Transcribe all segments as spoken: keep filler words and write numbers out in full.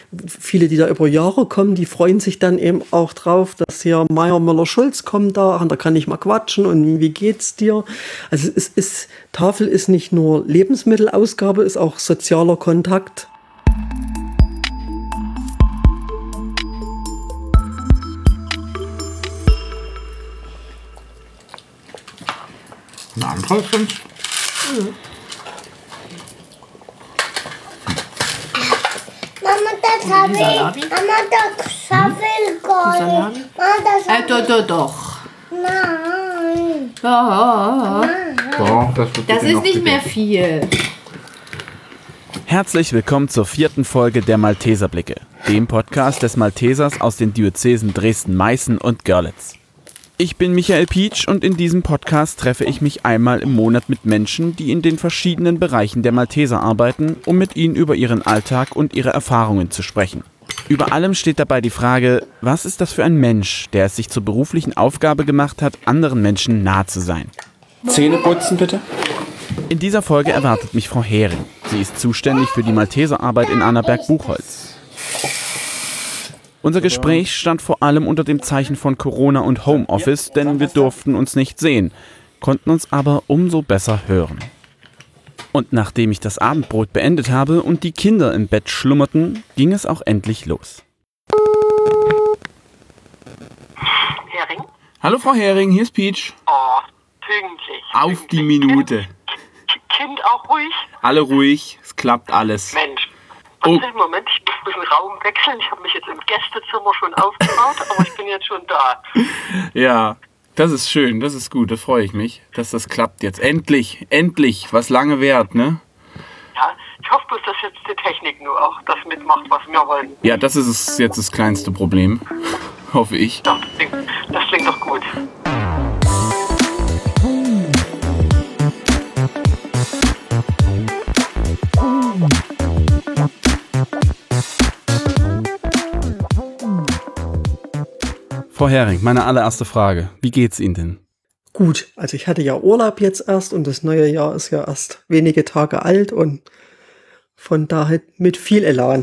viele, die da über Jahre kommen, die freuen sich dann eben auch drauf, dass hier Meier Müller-Schulz kommt da, und da kann ich mal quatschen und wie geht's dir? Also es ist, Tafel ist nicht nur Lebensmittelausgabe, ist auch sozialer Kontakt. Ein anderer Fünf? Mhm. Mama, das habe ich. Mama, das habe ich gar nicht. Mama, das Äh, doch, doch, doch. Nein. Ja. Doch, das wird Das bitte ist noch nicht mehr gegessen. viel. Herzlich willkommen zur vierten Folge der Malteserblicke, dem Podcast des Maltesers aus den Diözesen Dresden, Meißen und Görlitz. Ich bin Michael Pietsch und in diesem Podcast treffe ich mich einmal im Monat mit Menschen, die in den verschiedenen Bereichen der Malteser arbeiten, um mit ihnen über ihren Alltag und ihre Erfahrungen zu sprechen. Über allem steht dabei die Frage, was ist das für ein Mensch, der es sich zur beruflichen Aufgabe gemacht hat, anderen Menschen nahe zu sein? Zähne putzen bitte. In dieser Folge erwartet mich Frau Hering. Sie ist zuständig für die Malteserarbeit in Annaberg-Buchholz. Unser Gespräch stand vor allem unter dem Zeichen von Corona und Homeoffice, denn wir durften uns nicht sehen, konnten uns aber umso besser hören. Und nachdem ich das Abendbrot beendet habe und die Kinder im Bett schlummerten, ging es auch endlich los. Hering? Hallo Frau Hering, hier ist Pietsch. Oh, pünktlich. Auf die pünktlich. Minute. Kind, kind auch ruhig? Alle ruhig, es klappt alles. Mensch. Oh. Warte, Moment, ich muss ein bisschen Raum wechseln. Ich habe mich jetzt im Gästezimmer schon aufgebaut, aber ich bin jetzt schon da. Ja, das ist schön, das ist gut, da freue ich mich, dass das klappt jetzt. Endlich, endlich, was lange währt, ne? Ja, ich hoffe bloß, dass jetzt die Technik nur auch das mitmacht, was wir wollen. Ja, das ist es jetzt das kleinste Problem, hoffe ich. Doch, das klingt, das klingt doch gut. Frau Hering, meine allererste Frage. Wie geht's Ihnen denn? Gut, also ich hatte ja Urlaub jetzt erst und das neue Jahr ist ja erst wenige Tage alt und von daher mit viel Elan.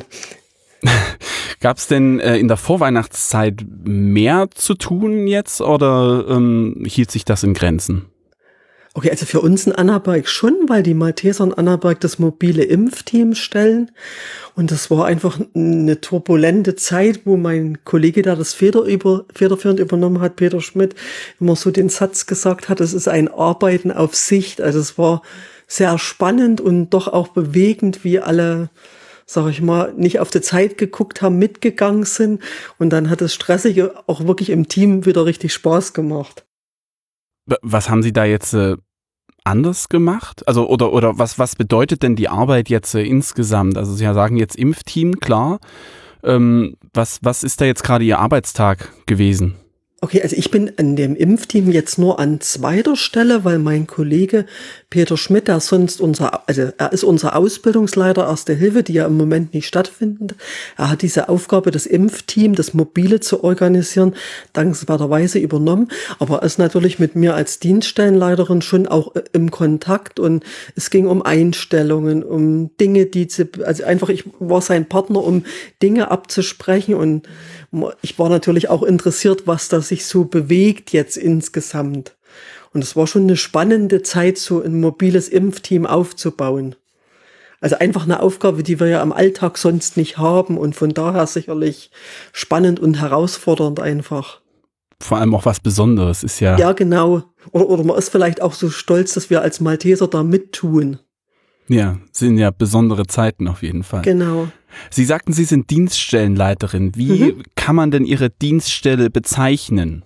Gab es denn äh, in der Vorweihnachtszeit mehr zu tun jetzt oder ähm, hielt sich das in Grenzen? Okay, also für uns in Annaberg schon, weil die Malteser in Annaberg das mobile Impfteam stellen. Und das war einfach eine turbulente Zeit, wo mein Kollege, der das Feder über, federführend übernommen hat, Peter Schmidt, immer so den Satz gesagt hat, es ist ein Arbeiten auf Sicht. Also es war sehr spannend und doch auch bewegend, wie alle, sag ich mal, nicht auf die Zeit geguckt haben, mitgegangen sind. Und dann hat das Stressige auch wirklich im Team wieder richtig Spaß gemacht. Was haben Sie da jetzt äh, anders gemacht? Also oder oder was was bedeutet denn die Arbeit jetzt äh, insgesamt? Also Sie sagen jetzt Impfteam, klar. Ähm, was was ist da jetzt gerade Ihr Arbeitstag gewesen? Okay, also ich bin an dem Impfteam jetzt nur an zweiter Stelle, weil mein Kollege Peter Schmidt, der sonst unser, also er ist unser Ausbildungsleiter Erste Hilfe, die ja im Moment nicht stattfindet. Er hat diese Aufgabe, das Impfteam, das Mobile zu organisieren, dankenswerterweise übernommen. Aber er ist natürlich mit mir als Dienststellenleiterin schon auch im Kontakt und es ging um Einstellungen, um Dinge, die, zu, also einfach, ich war sein Partner, um Dinge abzusprechen und ich war natürlich auch interessiert, was da sich so bewegt jetzt insgesamt. Und es war schon eine spannende Zeit, so ein mobiles Impfteam aufzubauen. Also einfach eine Aufgabe, die wir ja im Alltag sonst nicht haben und von daher sicherlich spannend und herausfordernd einfach. Vor allem auch was Besonderes ist ja. Ja, genau. Oder, oder man ist vielleicht auch so stolz, dass wir als Malteser da mittun. Ja, sind ja besondere Zeiten auf jeden Fall. Genau. Sie sagten, Sie sind Dienststellenleiterin. Wie mhm. kann man denn Ihre Dienststelle bezeichnen?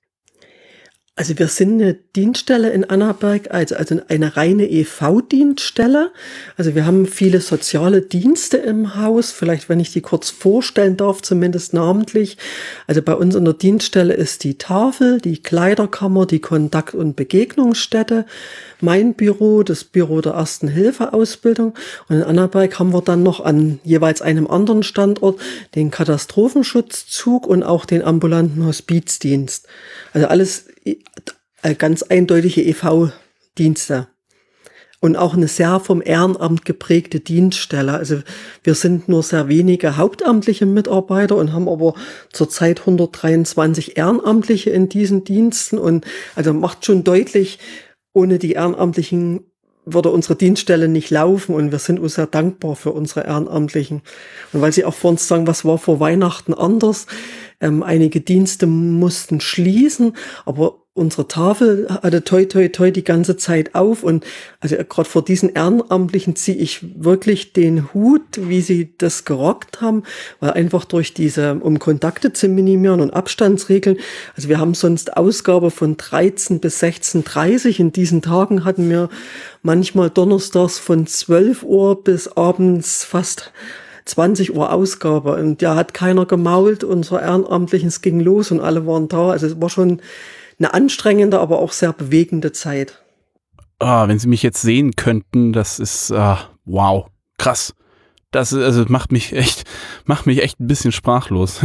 Also wir sind eine Dienststelle in Annaberg, also, also eine reine E V-Dienststelle. Also wir haben viele soziale Dienste im Haus, vielleicht wenn ich die kurz vorstellen darf, zumindest namentlich. Also bei uns in der Dienststelle ist die Tafel, die Kleiderkammer, die Kontakt- und Begegnungsstätte, mein Büro, das Büro der Ersten-Hilfe-Ausbildung. Und in Annaberg haben wir dann noch an jeweils einem anderen Standort den Katastrophenschutzzug und auch den ambulanten Hospizdienst. Also alles ganz eindeutige E V-Dienste. und auch eine sehr vom Ehrenamt geprägte Dienststelle. Also wir sind nur sehr wenige hauptamtliche Mitarbeiter und haben aber zurzeit hundertdreiundzwanzig Ehrenamtliche in diesen Diensten. Und also macht schon deutlich, ohne die Ehrenamtlichen würde unsere Dienststelle nicht laufen, und wir sind uns sehr dankbar für unsere Ehrenamtlichen. Und weil Sie auch vor uns sagen, was war vor Weihnachten anders? Ähm, einige Dienste mussten schließen, aber unsere Tafel hatte toi toi toi die ganze Zeit auf, und also gerade vor diesen Ehrenamtlichen ziehe ich wirklich den Hut, wie sie das gerockt haben, weil einfach durch diese, um Kontakte zu minimieren und Abstandsregeln, also wir haben sonst Ausgabe von dreizehn bis sechzehn Uhr dreißig, in diesen Tagen hatten wir manchmal donnerstags von zwölf Uhr bis abends fast zwanzig Uhr Ausgabe, und da hat keiner gemault, unsere Ehrenamtlichen, es ging los und alle waren da, also es war schon eine anstrengende, aber auch sehr bewegende Zeit. Ah, wenn Sie mich jetzt sehen könnten, das ist, ah, wow, krass. Das ist, also macht mich echt, macht mich echt ein bisschen sprachlos.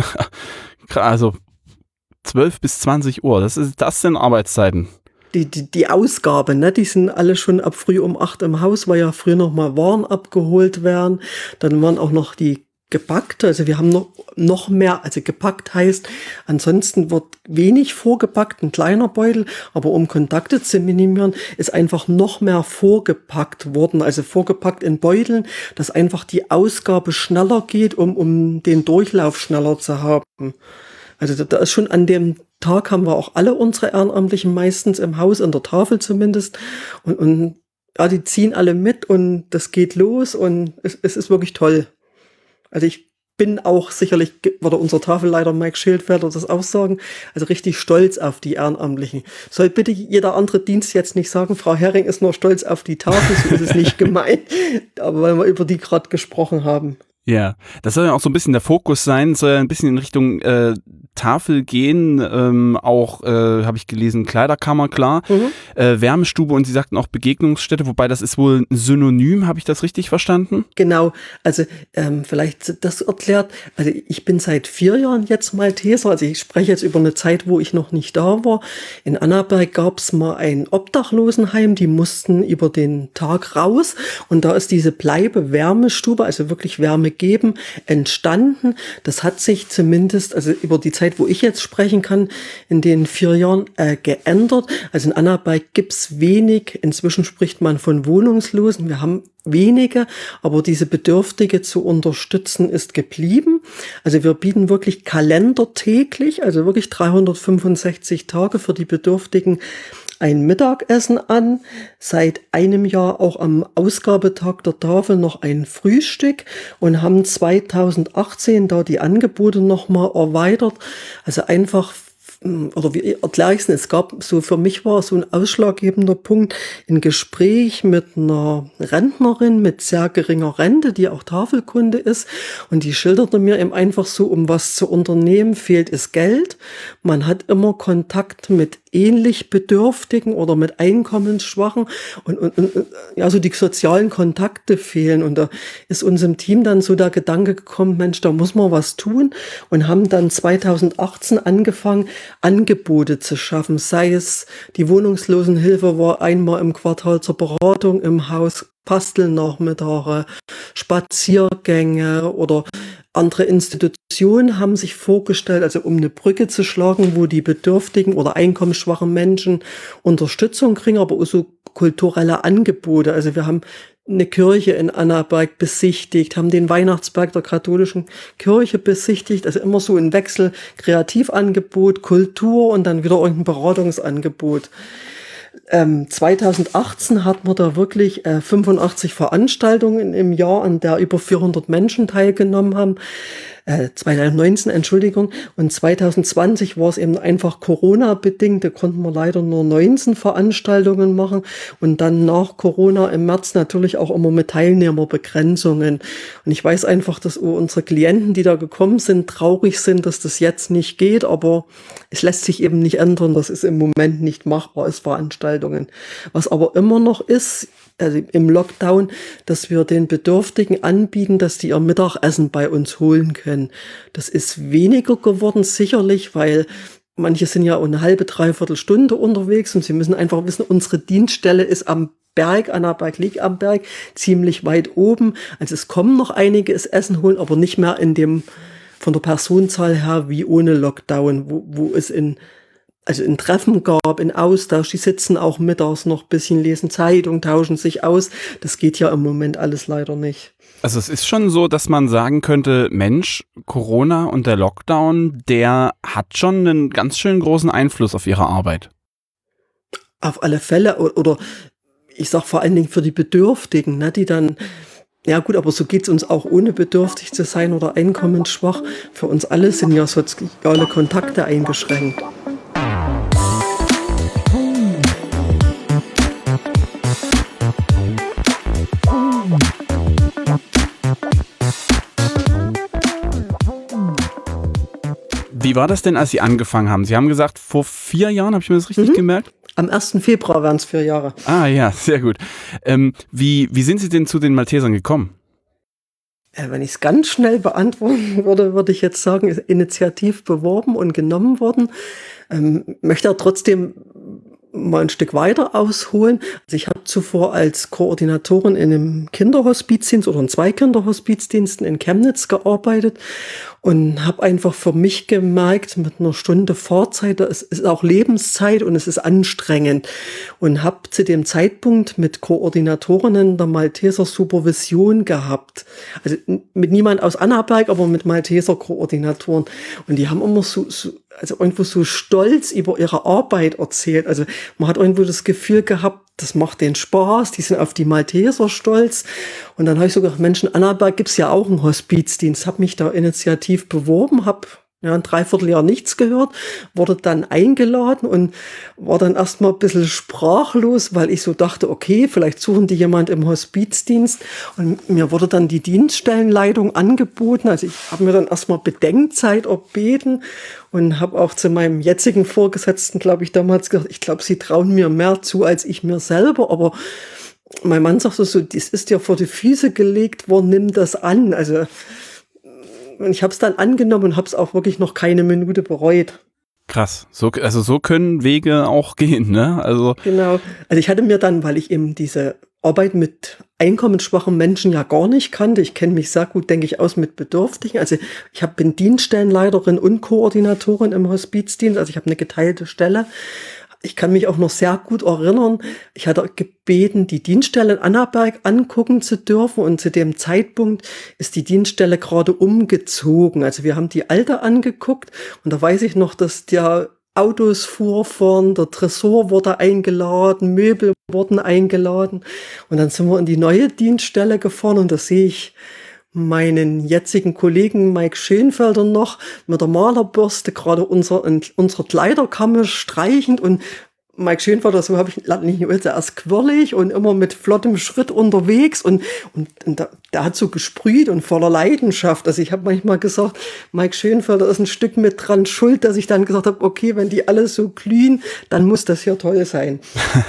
Also zwölf bis zwanzig Uhr, das ist, das sind Arbeitszeiten. Die, die, die Ausgabe, ne, die sind alle schon ab früh um acht im Haus, weil ja früher noch mal Waren abgeholt werden. Dann waren auch noch die gepackt, also wir haben noch, noch mehr, also gepackt heißt, ansonsten wird wenig vorgepackt, ein kleiner Beutel, aber um Kontakte zu minimieren, ist einfach noch mehr vorgepackt worden, also vorgepackt in Beuteln, dass einfach die Ausgabe schneller geht, um, um den Durchlauf schneller zu haben. Also da ist schon an dem Tag haben wir auch alle unsere Ehrenamtlichen meistens im Haus, in der Tafel zumindest, und, und ja, die ziehen alle mit und das geht los, und es, es ist wirklich toll. Also ich bin auch sicherlich, würde unser Tafelleiter Mike Schildfelder das auch sagen, also richtig stolz auf die Ehrenamtlichen. Soll bitte jeder andere Dienst jetzt nicht sagen, Frau Hering ist nur stolz auf die Tafel, so ist es nicht gemeint, aber weil wir über die gerade gesprochen haben. Ja, das soll ja auch so ein bisschen der Fokus sein, soll ja ein bisschen in Richtung äh, Tafel gehen, ähm, auch, äh, habe ich gelesen, Kleiderkammer, klar, mhm. äh, Wärmestube, und Sie sagten auch Begegnungsstätte, wobei das ist wohl ein Synonym, habe ich das richtig verstanden? Genau, also ähm, vielleicht das erklärt, also ich bin seit vier Jahren jetzt Malteser, also ich spreche jetzt über eine Zeit, wo ich noch nicht da war. In Annaberg gab es mal ein Obdachlosenheim, die mussten über den Tag raus, und da ist diese Bleibe-Wärmestube, also wirklich Wärme geben, entstanden. Das hat sich zumindest, also über die Zeit, wo ich jetzt sprechen kann, in den vier Jahren äh, geändert. Also in Annaberg gibt's wenig, inzwischen spricht man von Wohnungslosen, wir haben wenige, aber diese Bedürftige zu unterstützen ist geblieben. Also wir bieten wirklich Kalender täglich, also wirklich dreihundertfünfundsechzig Tage für die Bedürftigen ein Mittagessen an, seit einem Jahr auch am Ausgabetag der Tafel noch ein Frühstück, und haben zweitausendachtzehn da die Angebote nochmal erweitert. Also einfach, oder wie erkläre ich es, es gab so, für mich war so ein ausschlaggebender Punkt, ein Gespräch mit einer Rentnerin mit sehr geringer Rente, die auch Tafelkunde ist, und die schilderte mir eben einfach so, um was zu unternehmen, fehlt es Geld. Man hat immer Kontakt mit ähnlich Bedürftigen oder mit Einkommensschwachen, und, und, und ja, so die sozialen Kontakte fehlen, und da ist uns im Team dann so der Gedanke gekommen, Mensch, da muss man was tun, und haben dann zweitausendachtzehn angefangen, Angebote zu schaffen, sei es die Wohnungslosenhilfe war einmal im Quartal zur Beratung im Haus, Bastelnachmittage, Spaziergänge, oder andere Institutionen haben sich vorgestellt, also um eine Brücke zu schlagen, wo die bedürftigen oder einkommensschwachen Menschen Unterstützung kriegen, aber auch so kulturelle Angebote. Also wir haben eine Kirche in Annaberg besichtigt, haben den Weihnachtsberg der katholischen Kirche besichtigt, also immer so ein Wechsel, Kreativangebot, Kultur und dann wieder irgendein Beratungsangebot. Ähm, zweitausendachtzehn hatten wir da wirklich äh, fünfundachtzig Veranstaltungen im Jahr, an der über vierhundert Menschen teilgenommen haben. Äh, zweitausendneunzehn, Entschuldigung. Und zweitausendzwanzig war es eben einfach Corona-bedingt. Da konnten wir leider nur neunzehn Veranstaltungen machen. Und dann nach Corona im März natürlich auch immer mit Teilnehmerbegrenzungen. Und ich weiß einfach, dass unsere Klienten, die da gekommen sind, traurig sind, dass das jetzt nicht geht. Aber es lässt sich eben nicht ändern. Das ist im Moment nicht machbar als Veranstaltungen. Was aber immer noch ist, also im Lockdown, dass wir den Bedürftigen anbieten, dass die ihr Mittagessen bei uns holen können. Das ist weniger geworden, sicherlich, weil manche sind ja eine halbe, dreiviertel Stunde unterwegs, und sie müssen einfach wissen, unsere Dienststelle ist am Berg, Annaberg liegt am Berg, ziemlich weit oben. Also es kommen noch einige das Essen holen, aber nicht mehr in dem, von der Personenzahl her wie ohne Lockdown, wo, wo es in, also in Treffen gab, in Austausch, die sitzen auch mittags noch ein bisschen, lesen Zeitung, tauschen sich aus. Das geht ja im Moment alles leider nicht. Also es ist schon so, dass man sagen könnte, Mensch, Corona und der Lockdown, der hat schon einen ganz schön großen Einfluss auf ihre Arbeit. Auf alle Fälle. Oder ich sag vor allen Dingen für die Bedürftigen, ne, die dann, ja gut, aber so geht's uns auch ohne bedürftig zu sein oder einkommensschwach. Für uns alle sind ja soziale Kontakte eingeschränkt. Wie war das denn, als Sie angefangen haben? Sie haben gesagt, vor vier Jahren, habe ich mir das richtig mhm. gemerkt? Am ersten Februar wären es vier Jahre. Ah ja, sehr gut. Ähm, wie, wie sind Sie denn zu den Maltesern gekommen? Äh, wenn ich es ganz schnell beantworten würde, würde ich jetzt sagen, ist initiativ beworben und genommen worden. Ähm, möchte aber trotzdem mal ein Stück weiter ausholen. Also ich habe zuvor als Koordinatorin in einem Kinderhospizdienst oder in zwei Kinderhospizdiensten in Chemnitz gearbeitet und habe einfach für mich gemerkt, mit einer Stunde Fahrzeit, es ist auch Lebenszeit und es ist anstrengend. Und habe zu dem Zeitpunkt mit Koordinatorinnen der Malteser Supervision gehabt. Also mit niemand aus Annaberg, aber mit Malteser Koordinatoren. Und die haben immer so, so also irgendwo so stolz über ihre Arbeit erzählt. Also man hat irgendwo das Gefühl gehabt, das macht denen Spaß, die sind auf die Malteser stolz. Und dann habe ich so gedacht, Mensch, in Annaberg gibt's ja auch einen Hospizdienst. Habe mich da initiativ beworben, habe ja, ein Dreivierteljahr nichts gehört, wurde dann eingeladen und war dann erstmal ein bisschen sprachlos, weil ich so dachte, okay, vielleicht suchen die jemand im Hospizdienst. Und mir wurde dann die Dienststellenleitung angeboten. Also ich habe mir dann erstmal Bedenkzeit erbeten und habe auch zu meinem jetzigen Vorgesetzten, glaube ich, damals gesagt, ich glaube, sie trauen mir mehr zu als ich mir selber, aber mein Mann sagte so, das ist dir vor die Füße gelegt worden, nimm das an. Also und ich habe es dann angenommen und habe es auch wirklich noch keine Minute bereut. Krass, so, also so können Wege auch gehen, ne? Also genau. Also ich hatte mir dann, weil ich eben diese Arbeit mit einkommensschwachen Menschen ja gar nicht kannte, ich kenne mich sehr gut, denke ich, aus mit Bedürftigen. Also ich hab, bin Dienststellenleiterin und Koordinatorin im Hospizdienst, also ich habe eine geteilte Stelle. Ich kann mich auch noch sehr gut erinnern, ich hatte gebeten, die Dienststelle in Annaberg angucken zu dürfen und zu dem Zeitpunkt ist die Dienststelle gerade umgezogen. Also wir haben die alte angeguckt und da weiß ich noch, dass der Autos fuhren, der Tresor wurde eingeladen, Möbel wurden eingeladen und dann sind wir in die neue Dienststelle gefahren und da sehe ich meinen jetzigen Kollegen Mike Schönfelder noch mit der Malerbürste gerade unser, unsere Kleiderkammer streichend und Mike Schönfelder, so habe ich nicht nur erst quirlig und immer mit flottem Schritt unterwegs und, und, und da, der hat so gesprüht und voller Leidenschaft. Also ich habe manchmal gesagt, Mike Schönfelder ist ein Stück mit dran schuld, dass ich dann gesagt habe, okay, wenn die alle so glühen, dann muss das ja toll sein.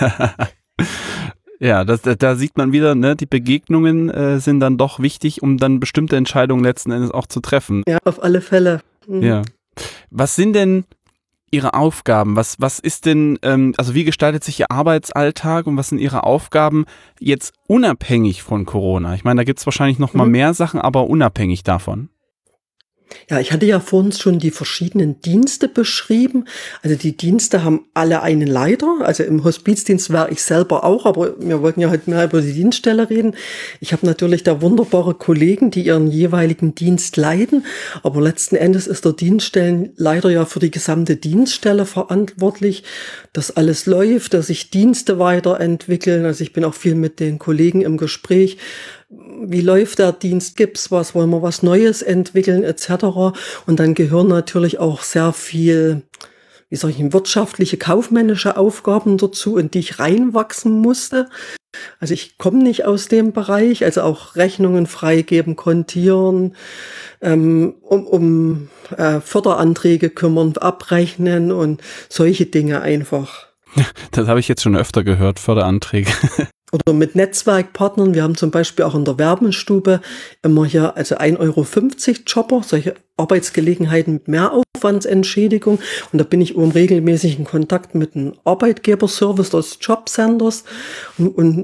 Ja, das, da sieht man wieder, ne, die Begegnungen äh, sind dann doch wichtig, um dann bestimmte Entscheidungen letzten Endes auch zu treffen. Ja, auf alle Fälle. Mhm. Ja. Was sind denn Ihre Aufgaben? Was, was ist denn, ähm, also wie gestaltet sich Ihr Arbeitsalltag und was sind Ihre Aufgaben jetzt unabhängig von Corona? Ich meine, da gibt's wahrscheinlich noch mal mhm. mehr Sachen, aber unabhängig davon. Ja, ich hatte ja vorhin schon die verschiedenen Dienste beschrieben. Also die Dienste haben alle einen Leiter. Also im Hospizdienst wäre ich selber auch, aber wir wollten ja heute mehr über die Dienststelle reden. Ich habe natürlich da wunderbare Kollegen, die ihren jeweiligen Dienst leiten. Aber letzten Endes ist der Dienststellenleiter ja für die gesamte Dienststelle verantwortlich, dass alles läuft, dass sich Dienste weiterentwickeln. Also ich bin auch viel mit den Kollegen im Gespräch. Wie läuft der Dienst, gibt's was, wollen wir was Neues entwickeln, et cetera. Und dann gehören natürlich auch sehr viel, wie sag ich, wirtschaftliche, kaufmännische Aufgaben dazu, in die ich reinwachsen musste. Also ich komme nicht aus dem Bereich, also auch Rechnungen freigeben, kontieren, ähm, um, um äh, Förderanträge kümmern, abrechnen und solche Dinge einfach. Das habe ich jetzt schon öfter gehört, Förderanträge. Oder mit Netzwerkpartnern. Wir haben zum Beispiel auch in der Werbenstube immer hier, also ein Euro fünfzig Jobber, solche Arbeitsgelegenheiten mit Mehraufwandsentschädigung. Und da bin ich im regelmäßigen Kontakt mit einem Arbeitgeberservice des Jobcenters. Und, und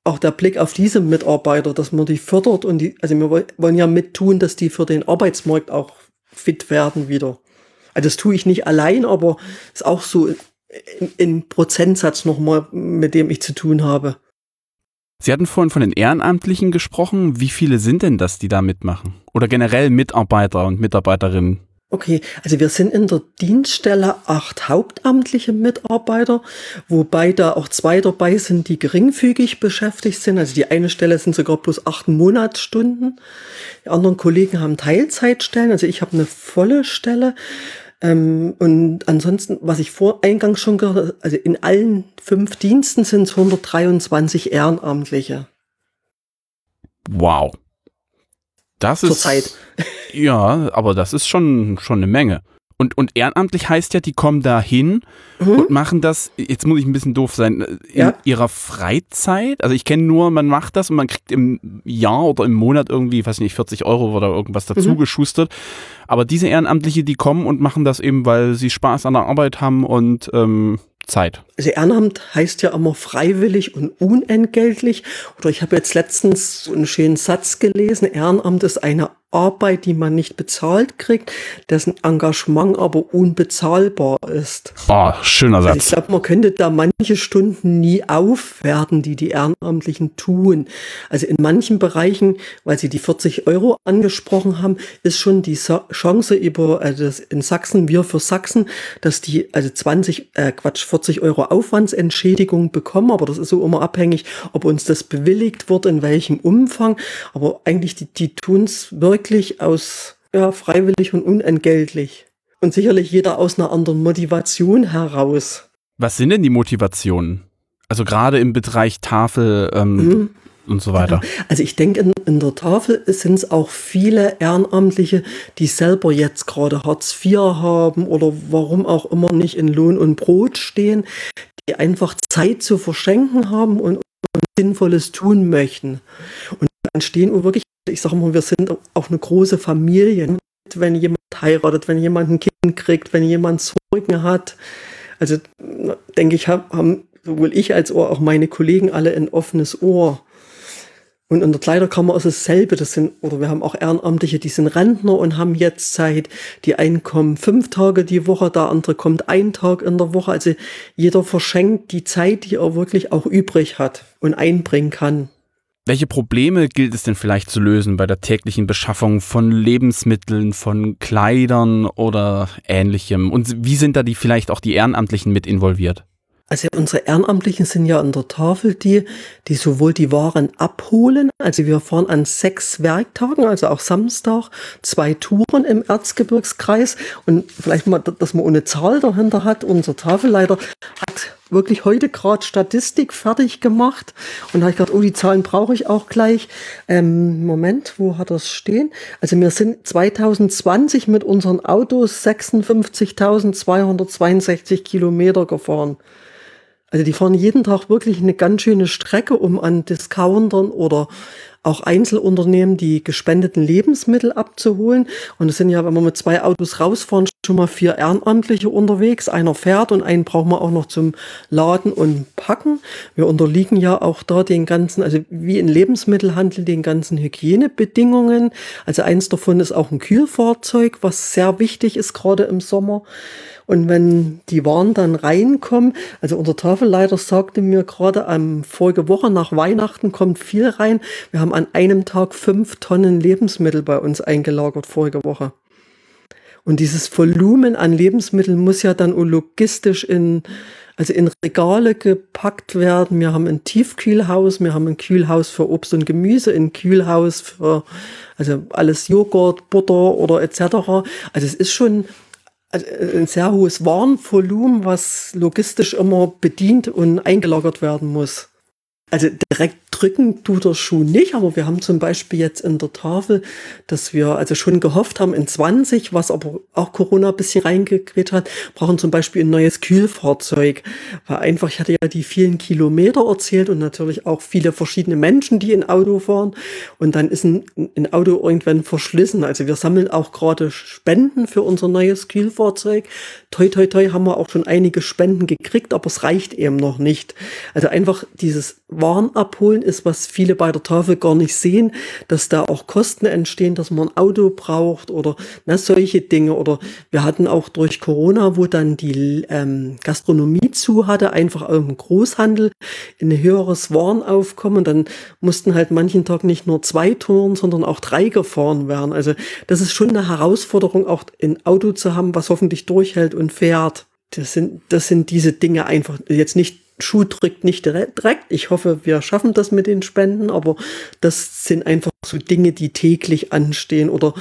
auch der Blick auf diese Mitarbeiter, dass man die fördert und die, also wir wollen ja mittun, dass die für den Arbeitsmarkt auch fit werden wieder. Also das tue ich nicht allein, aber ist auch so ein Prozentsatz nochmal, mit dem ich zu tun habe. Sie hatten vorhin von den Ehrenamtlichen gesprochen. Wie viele sind denn das, die da mitmachen? Oder generell Mitarbeiter und Mitarbeiterinnen? Okay, also wir sind in der Dienststelle acht hauptamtliche Mitarbeiter, wobei da auch zwei dabei sind, die geringfügig beschäftigt sind. Also die eine Stelle sind sogar bloß acht Monatsstunden. Die anderen Kollegen haben Teilzeitstellen, also ich habe eine volle Stelle. Ähm, und ansonsten, was ich vor eingangs schon gehört habe, also in allen fünf Diensten sind es hundertdreiundzwanzig Ehrenamtliche. Wow. Das Zur ist Zeit. Ja, aber das ist schon, schon eine Menge. Und, und ehrenamtlich heißt ja, die kommen da hin mhm. und machen das, jetzt muss ich ein bisschen doof sein, in ja. ihrer Freizeit. Also ich kenne nur, man macht das und man kriegt im Jahr oder im Monat irgendwie, weiß nicht, vierzig Euro oder irgendwas dazu mhm. geschustert. Aber diese Ehrenamtliche, die kommen und machen das eben, weil sie Spaß an der Arbeit haben und ähm, Zeit. Also Ehrenamt heißt ja immer freiwillig und unentgeltlich. Oder ich habe jetzt letztens so einen schönen Satz gelesen, Ehrenamt ist eine Arbeit, die man nicht bezahlt kriegt, dessen Engagement aber unbezahlbar ist. Oh, schöner Satz. Also ich glaube, man könnte da manche Stunden nie aufwerten, die die Ehrenamtlichen tun. Also in manchen Bereichen, weil Sie die vierzig Euro angesprochen haben, ist schon die Chance über, also in Sachsen, wir für Sachsen, dass die also zwanzig, äh Quatsch, vierzig Euro Aufwandsentschädigung bekommen, aber das ist so immer abhängig, ob uns das bewilligt wird, in welchem Umfang. Aber eigentlich, die, die tun es wirklich aus ja, freiwillig und unentgeltlich. Und sicherlich jeder aus einer anderen Motivation heraus. Was sind denn die Motivationen? Also gerade im Bereich Tafel ähm, mhm. und so weiter. Genau. Also ich denke, in, in der Tafel sind es auch viele Ehrenamtliche, die selber jetzt gerade Hartz vier haben oder warum auch immer nicht in Lohn und Brot stehen, die einfach Zeit zu verschenken haben und, und Sinnvolles tun möchten. Und dann stehen wir wirklich, ich sage mal, wir sind auch eine große Familie. Wenn jemand heiratet, wenn jemand ein Kind kriegt, wenn jemand Sorgen hat. Also denke ich, haben sowohl ich als auch meine Kollegen alle ein offenes Ohr. Und in der Kleiderkammer ist es dasselbe. Das sind, oder wir haben auch Ehrenamtliche, die sind Rentner und haben jetzt Zeit. Die einen kommen fünf Tage die Woche, der andere kommt einen Tag in der Woche. Also jeder verschenkt die Zeit, die er wirklich auch übrig hat und einbringen kann. Welche Probleme gilt es denn vielleicht zu lösen bei der täglichen Beschaffung von Lebensmitteln, von Kleidern oder Ähnlichem? Und wie sind da die vielleicht auch die Ehrenamtlichen mit involviert? Also unsere Ehrenamtlichen sind ja an der Tafel die, die sowohl die Waren abholen, also wir fahren an sechs Werktagen, also auch Samstag, zwei Touren im Erzgebirgskreis und vielleicht mal, dass man eine Zahl dahinter hat. Unser Tafelleiter hat wirklich heute gerade Statistik fertig gemacht und da habe ich gedacht, oh, die Zahlen brauche ich auch gleich. Ähm, Moment, wo hat das stehen? Also wir sind zwanzig zwanzig mit unseren Autos sechsundfünfzigtausendzweihundertzweiundsechzig Kilometer gefahren. Also die fahren jeden Tag wirklich eine ganz schöne Strecke, um an Discountern oder auch Einzelunternehmen die gespendeten Lebensmittel abzuholen. Und es sind ja, wenn wir mit zwei Autos rausfahren, schon mal vier Ehrenamtliche unterwegs. Einer fährt und einen brauchen wir auch noch zum Laden und Packen. Wir unterliegen ja auch da den ganzen, also wie im Lebensmittelhandel, den ganzen Hygienebedingungen. Also eins davon ist auch ein Kühlfahrzeug, was sehr wichtig ist, gerade im Sommer. Und wenn die Waren dann reinkommen, also unser Tafelleiter sagte mir gerade am vorige Woche nach Weihnachten kommt viel rein. Wir haben an einem Tag fünf Tonnen Lebensmittel bei uns eingelagert vorige Woche. Und dieses Volumen an Lebensmitteln muss ja dann logistisch in, also in Regale gepackt werden. Wir haben ein Tiefkühlhaus, wir haben ein Kühlhaus für Obst und Gemüse, ein Kühlhaus für, also alles Joghurt, Butter oder et cetera. Also es ist schon also ein sehr hohes Warenvolumen, was logistisch immer bedient und eingelagert werden muss. Also direkt drücken tut der Schuh nicht, aber wir haben zum Beispiel jetzt in der Tafel, dass wir also schon gehofft haben in zwanzig, was aber auch Corona ein bisschen reingekriegt hat, brauchen zum Beispiel ein neues Kühlfahrzeug. Weil einfach, ich hatte ja die vielen Kilometer erzählt und natürlich auch viele verschiedene Menschen, die in Auto fahren. Und dann ist ein, ein Auto irgendwann verschlissen. Also wir sammeln auch gerade Spenden für unser neues Kühlfahrzeug. Toi, toi, toi, haben wir auch schon einige Spenden gekriegt, aber es reicht eben noch nicht. Also einfach dieses Waren abholen ist, was viele bei der Tafel gar nicht sehen, dass da auch Kosten entstehen, dass man ein Auto braucht oder na, solche Dinge. Oder wir hatten auch durch Corona, wo dann die ähm, Gastronomie zu hatte, einfach auch im Großhandel in ein höheres Warenaufkommen. Dann mussten halt manchen Tag nicht nur zwei Touren, sondern auch drei gefahren werden. Also das ist schon eine Herausforderung, auch ein Auto zu haben, was hoffentlich durchhält und fährt. Das sind, das sind diese Dinge einfach jetzt nicht, Schuh drückt nicht direkt. Ich hoffe, wir schaffen das mit den Spenden, aber das sind einfach so Dinge, die täglich anstehen. Oder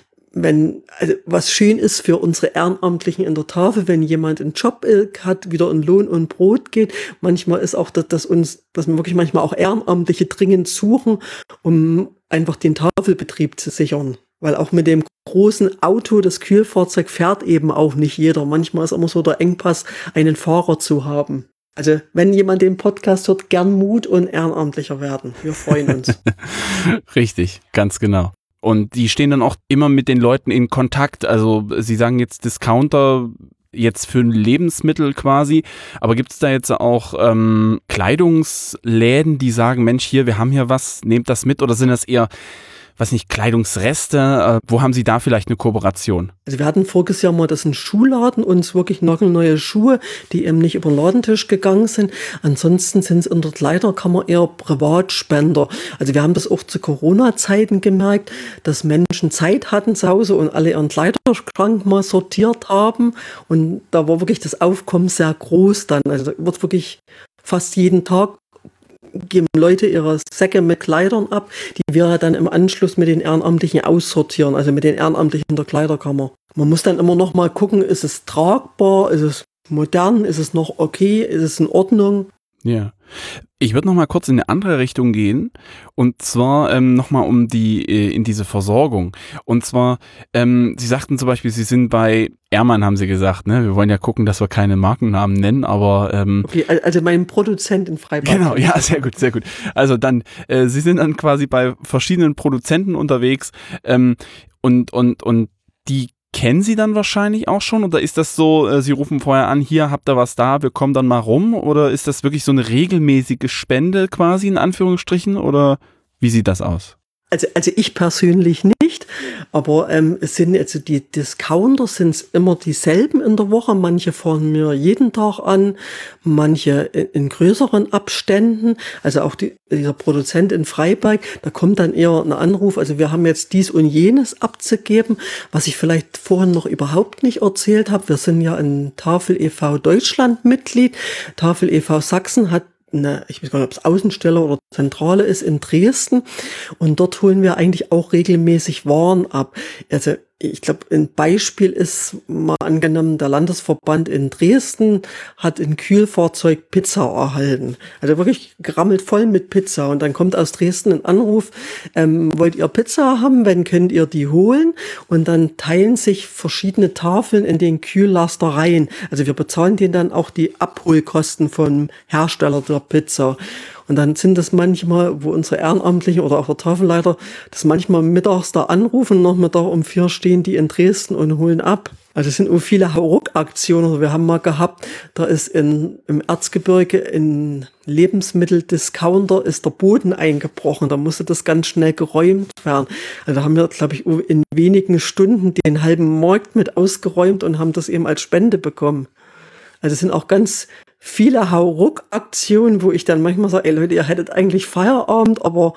wenn, also was schön ist für unsere Ehrenamtlichen in der Tafel, wenn jemand einen Job hat, wieder in Lohn und Brot geht. Manchmal ist auch das, dass uns, dass wir wirklich manchmal auch Ehrenamtliche dringend suchen, um einfach den Tafelbetrieb zu sichern. Weil auch mit dem großen Auto, das Kühlfahrzeug, fährt eben auch nicht jeder. Manchmal ist immer so der Engpass, einen Fahrer zu haben. Also wenn jemand den Podcast hört, gern Mut und Ehrenamtlicher werden. Wir freuen uns. Richtig, ganz genau. Und die stehen dann auch immer mit den Leuten in Kontakt. Also Sie sagen jetzt Discounter jetzt für Lebensmittel quasi, aber gibt es da jetzt auch ähm, Kleidungsläden, die sagen, Mensch, hier, wir haben hier was, nehmt das mit, oder sind das eher, was nicht, Kleidungsreste? Äh, wo haben Sie da vielleicht eine Kooperation? Also wir hatten voriges Jahr mal, dass ein Schuhladen uns wirklich nagelneue Schuhe, die eben nicht über den Ladentisch gegangen sind. Ansonsten sind es in der Kleiderkammer eher Privatspender. Also wir haben das auch zu Corona-Zeiten gemerkt, dass Menschen Zeit hatten zu Hause und alle ihren Kleiderschrank mal sortiert haben. Und da war wirklich das Aufkommen sehr groß dann. Also da wird wirklich fast jeden Tag geben Leute ihre Säcke mit Kleidern ab, die wir dann im Anschluss mit den Ehrenamtlichen aussortieren, also mit den Ehrenamtlichen der Kleiderkammer. Man muss dann immer noch mal gucken, ist es tragbar, ist es modern, ist es noch okay, ist es in Ordnung? Ja. Ich würde noch mal kurz in eine andere Richtung gehen, und zwar ähm, noch mal um die äh, in diese Versorgung. Und zwar, ähm, Sie sagten zum Beispiel, Sie sind bei Ehrmann, haben Sie gesagt, ne? Wir wollen ja gucken, dass wir keine Markennamen nennen, aber ähm, okay, also mein Produzent in Freiburg. Genau, ja, sehr gut, sehr gut. Also dann, äh, Sie sind dann quasi bei verschiedenen Produzenten unterwegs, ähm, und und und die kennen Sie dann wahrscheinlich auch schon, oder ist das so, äh, Sie rufen vorher an, hier habt ihr was da, wir kommen dann mal rum, oder ist das wirklich so eine regelmäßige Spende quasi in Anführungsstrichen, oder wie sieht das aus? Also, also ich persönlich nicht, aber ähm, es sind also die Discounter sind immer dieselben in der Woche. Manche fahren mir jeden Tag an, manche in, in größeren Abständen. Also auch die, dieser Produzent in Freiberg, da kommt dann eher ein Anruf. Also wir haben jetzt dies und jenes abzugeben, was ich vielleicht vorhin noch überhaupt nicht erzählt habe. Wir sind ja ein Tafel e V Deutschland Mitglied. Tafel e V Sachsen hat eine, ich weiß gar nicht, ob es Außenstelle oder Zentrale ist, in Dresden. Und dort holen wir eigentlich auch regelmäßig Waren ab. Also ich glaube, ein Beispiel ist mal angenommen, der Landesverband in Dresden hat ein Kühlfahrzeug Pizza erhalten. Also wirklich gerammelt voll mit Pizza. Und dann kommt aus Dresden ein Anruf, ähm, wollt ihr Pizza haben? Wenn könnt ihr die holen? Und dann teilen sich verschiedene Tafeln in den Kühllaster rein. Also wir bezahlen denen dann auch die Abholkosten vom Hersteller der Pizza. Und dann sind das manchmal, wo unsere Ehrenamtlichen oder auch der Tafelleiter das manchmal mittags da anrufen, Nachmittag um vier stehen die in Dresden und holen ab. Also es sind auch viele Hauruck-Aktionen. Wir haben mal gehabt, da ist in, im Erzgebirge in Lebensmitteldiscounter ist der Boden eingebrochen. Da musste das ganz schnell geräumt werden. Also da haben wir, glaube ich, in wenigen Stunden den halben Markt mit ausgeräumt und haben das eben als Spende bekommen. Also es sind auch ganz viele Hauruck-Aktionen, wo ich dann manchmal sage, ey Leute, ihr hättet eigentlich Feierabend, aber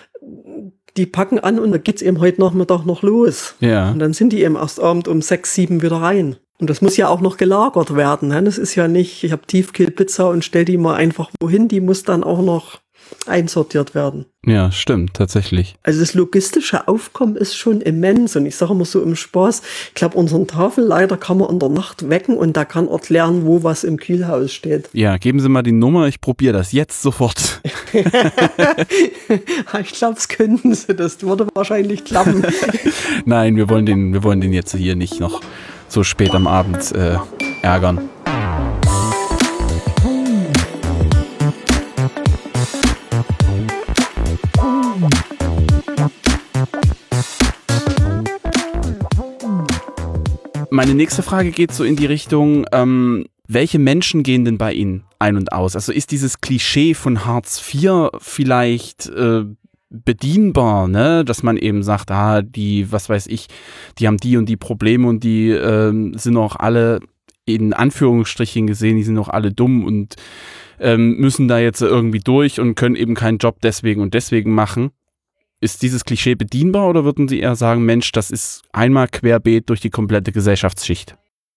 die packen an und da geht's eben heute Nachmittag noch los. Ja. Und dann sind die eben erst Abend um sechs, sieben wieder rein. Und das muss ja auch noch gelagert werden. Ne? Das ist ja nicht, ich habe Tiefkühlpizza und stell die mal einfach wohin, die muss dann auch noch einsortiert werden. Ja, stimmt, tatsächlich. Also das logistische Aufkommen ist schon immens. Und ich sage immer so im Spaß, ich glaube, unseren Tafelleiter kann man in der Nacht wecken und da kann erklären, wo was im Kühlhaus steht. Ja, geben Sie mal die Nummer, ich probiere das jetzt sofort. Ich glaube, es könnten Sie, das würde wahrscheinlich klappen. Nein, wir wollen den, wir wollen den jetzt hier nicht noch so spät am Abend äh, ärgern. Meine nächste Frage geht so in die Richtung, ähm, welche Menschen gehen denn bei Ihnen ein und aus? Also ist dieses Klischee von Hartz vier vielleicht äh, bedienbar, ne? Dass man eben sagt, ah, die, was weiß ich, die haben die und die Probleme und die ähm, sind auch alle in Anführungsstrichen gesehen, die sind auch alle dumm und ähm, müssen da jetzt irgendwie durch und können eben keinen Job deswegen und deswegen machen. Ist dieses Klischee bedienbar oder würden Sie eher sagen, Mensch, das ist einmal querbeet durch die komplette Gesellschaftsschicht?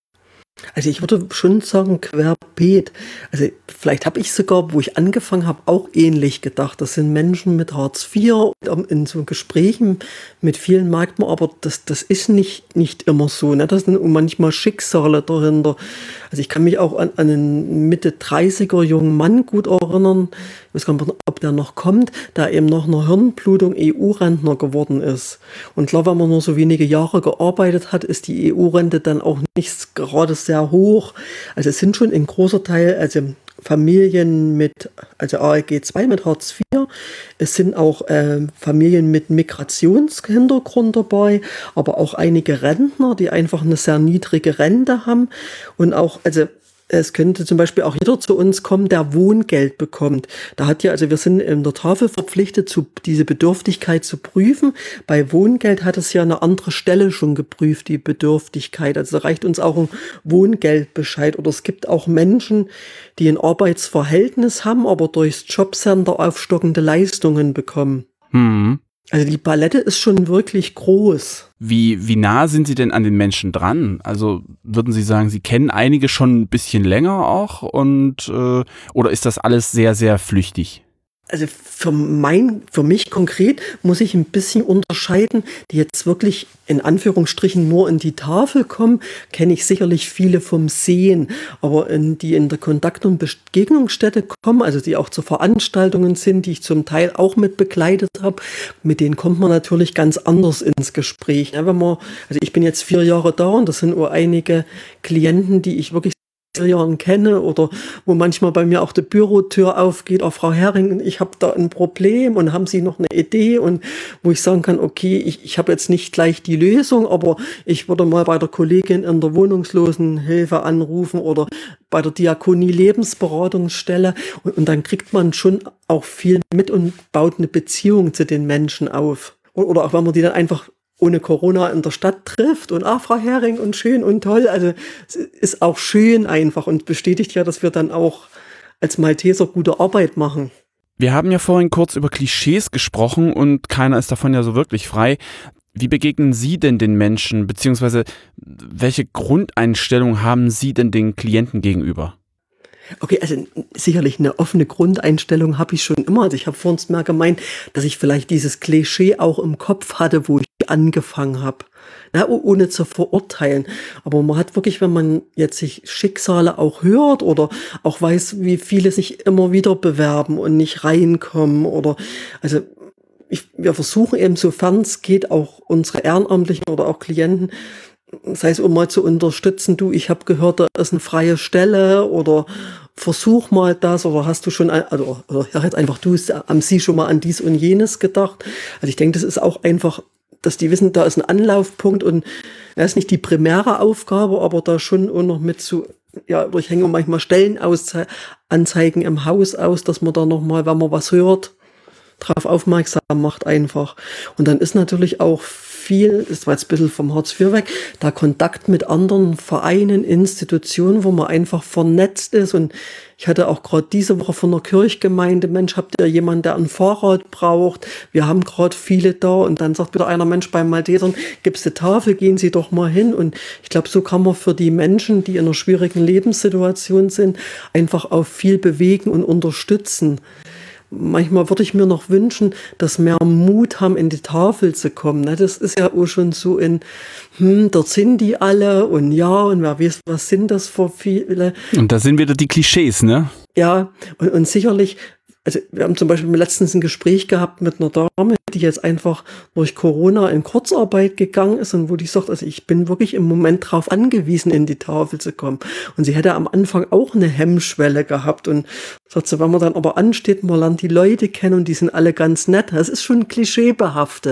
Also ich würde schon sagen, querbeet. Also vielleicht habe ich sogar, wo ich angefangen habe, auch ähnlich gedacht. Das sind Menschen mit Hartz vier. In so Gesprächen mit vielen merkt man, aber das, das ist nicht, nicht immer so. Ne? Das sind manchmal Schicksale dahinter. Also ich kann mich auch an, an einen Mitte dreißiger jungen Mann gut erinnern. Ich weiß gar nicht, ob der noch kommt, der eben nach einer Hirnblutung E U-Rentner geworden ist. Und klar, wenn man nur so wenige Jahre gearbeitet hat, ist die E U-Rente dann auch nicht gerade sehr hoch. Also es sind schon ein großer Teil, also Familien mit, also A L G zwei mit Hartz vier. Es sind auch äh, Familien mit Migrationshintergrund dabei, aber auch einige Rentner, die einfach eine sehr niedrige Rente haben und auch, also es könnte zum Beispiel auch jeder zu uns kommen, der Wohngeld bekommt. Da hat ja, also wir sind in der Tafel verpflichtet, zu, diese Bedürftigkeit zu prüfen. Bei Wohngeld hat es ja eine andere Stelle schon geprüft, die Bedürftigkeit. Also da reicht uns auch ein Wohngeldbescheid. Oder es gibt auch Menschen, die ein Arbeitsverhältnis haben, aber durchs Jobcenter aufstockende Leistungen bekommen. Hm. Also die Palette ist schon wirklich groß. Wie, wie nah sind Sie denn an den Menschen dran? Also würden Sie sagen, Sie kennen einige schon ein bisschen länger auch und äh, oder ist das alles sehr, sehr flüchtig? Also für mein, für mich konkret muss ich ein bisschen unterscheiden, die jetzt wirklich in Anführungsstrichen nur in die Tafel kommen, kenne ich sicherlich viele vom Sehen, aber in, die in der Kontakt- und Begegnungsstätte kommen, also die auch zu Veranstaltungen sind, die ich zum Teil auch mit begleitet habe, mit denen kommt man natürlich ganz anders ins Gespräch. Ja, wenn man, also ich bin jetzt vier Jahre da und das sind nur einige Klienten, die ich wirklich Jahren kenne oder wo manchmal bei mir auch die Bürotür aufgeht, auch Frau Hering, ich habe da ein Problem und haben Sie noch eine Idee und wo ich sagen kann, okay, ich, ich habe jetzt nicht gleich die Lösung, aber ich würde mal bei der Kollegin in der Wohnungslosenhilfe anrufen oder bei der Diakonie Lebensberatungsstelle und, und dann kriegt man schon auch viel mit und baut eine Beziehung zu den Menschen auf. Oder auch wenn man die dann einfach ohne Corona in der Stadt trifft und ah, Frau Hering und schön und toll, also es ist auch schön einfach und bestätigt ja, dass wir dann auch als Malteser gute Arbeit machen. Wir haben ja vorhin kurz über Klischees gesprochen und keiner ist davon ja so wirklich frei. Wie begegnen Sie denn den Menschen, beziehungsweise welche Grundeinstellung haben Sie denn den Klienten gegenüber? Okay, also sicherlich eine offene Grundeinstellung habe ich schon immer. Also ich habe vorhin mal gemeint, dass ich vielleicht dieses Klischee auch im Kopf hatte, wo ich angefangen habe. Na, ohne zu verurteilen. Aber man hat wirklich, wenn man jetzt sich Schicksale auch hört oder auch weiß, wie viele sich immer wieder bewerben und nicht reinkommen oder, also ich, wir versuchen eben, sofern es geht, auch unsere Ehrenamtlichen oder auch Klienten, sei es um mal zu unterstützen, du, ich habe gehört, da ist eine freie Stelle oder versuch mal das oder hast du schon, also oder ja, jetzt einfach du, haben Sie schon mal an dies und jenes gedacht? Also ich denke, das ist auch einfach, dass die wissen, da ist ein Anlaufpunkt und das ist nicht die primäre Aufgabe, aber da schon auch noch mit zu, ja, ich hänge manchmal Stellenanzeigen im Haus aus, dass man da nochmal, wenn man was hört, drauf aufmerksam macht einfach. Und dann ist natürlich auch viel, das war jetzt ein bisschen vom Hartz vier weg, da Kontakt mit anderen Vereinen, Institutionen, wo man einfach vernetzt ist. Und ich hatte auch gerade diese Woche von der Kirchgemeinde, Mensch, habt ihr jemanden, der ein Fahrrad braucht? Wir haben gerade viele da. Und dann sagt wieder einer, Mensch, beim Maltesern gibt's eine Tafel, gehen Sie doch mal hin. Und ich glaube, so kann man für die Menschen, die in einer schwierigen Lebenssituation sind, einfach auch viel bewegen und unterstützen. Manchmal würde ich mir noch wünschen, dass mehr Mut haben, in die Tafel zu kommen. Das ist ja auch schon so in, hm, dort sind die alle und ja, und wer weiß, was sind das für viele. Und da sind wieder die Klischees, ne? Ja, und, und sicherlich, also wir haben zum Beispiel letztens ein Gespräch gehabt mit einer Dame, die jetzt einfach durch Corona in Kurzarbeit gegangen ist und wo die sagt, also ich bin wirklich im Moment drauf angewiesen, in die Tafel zu kommen. Und sie hätte am Anfang auch eine Hemmschwelle gehabt und sagt sie, wenn man dann aber ansteht, man lernt die Leute kennen und die sind alle ganz nett. Das ist schon klischeebehaftet.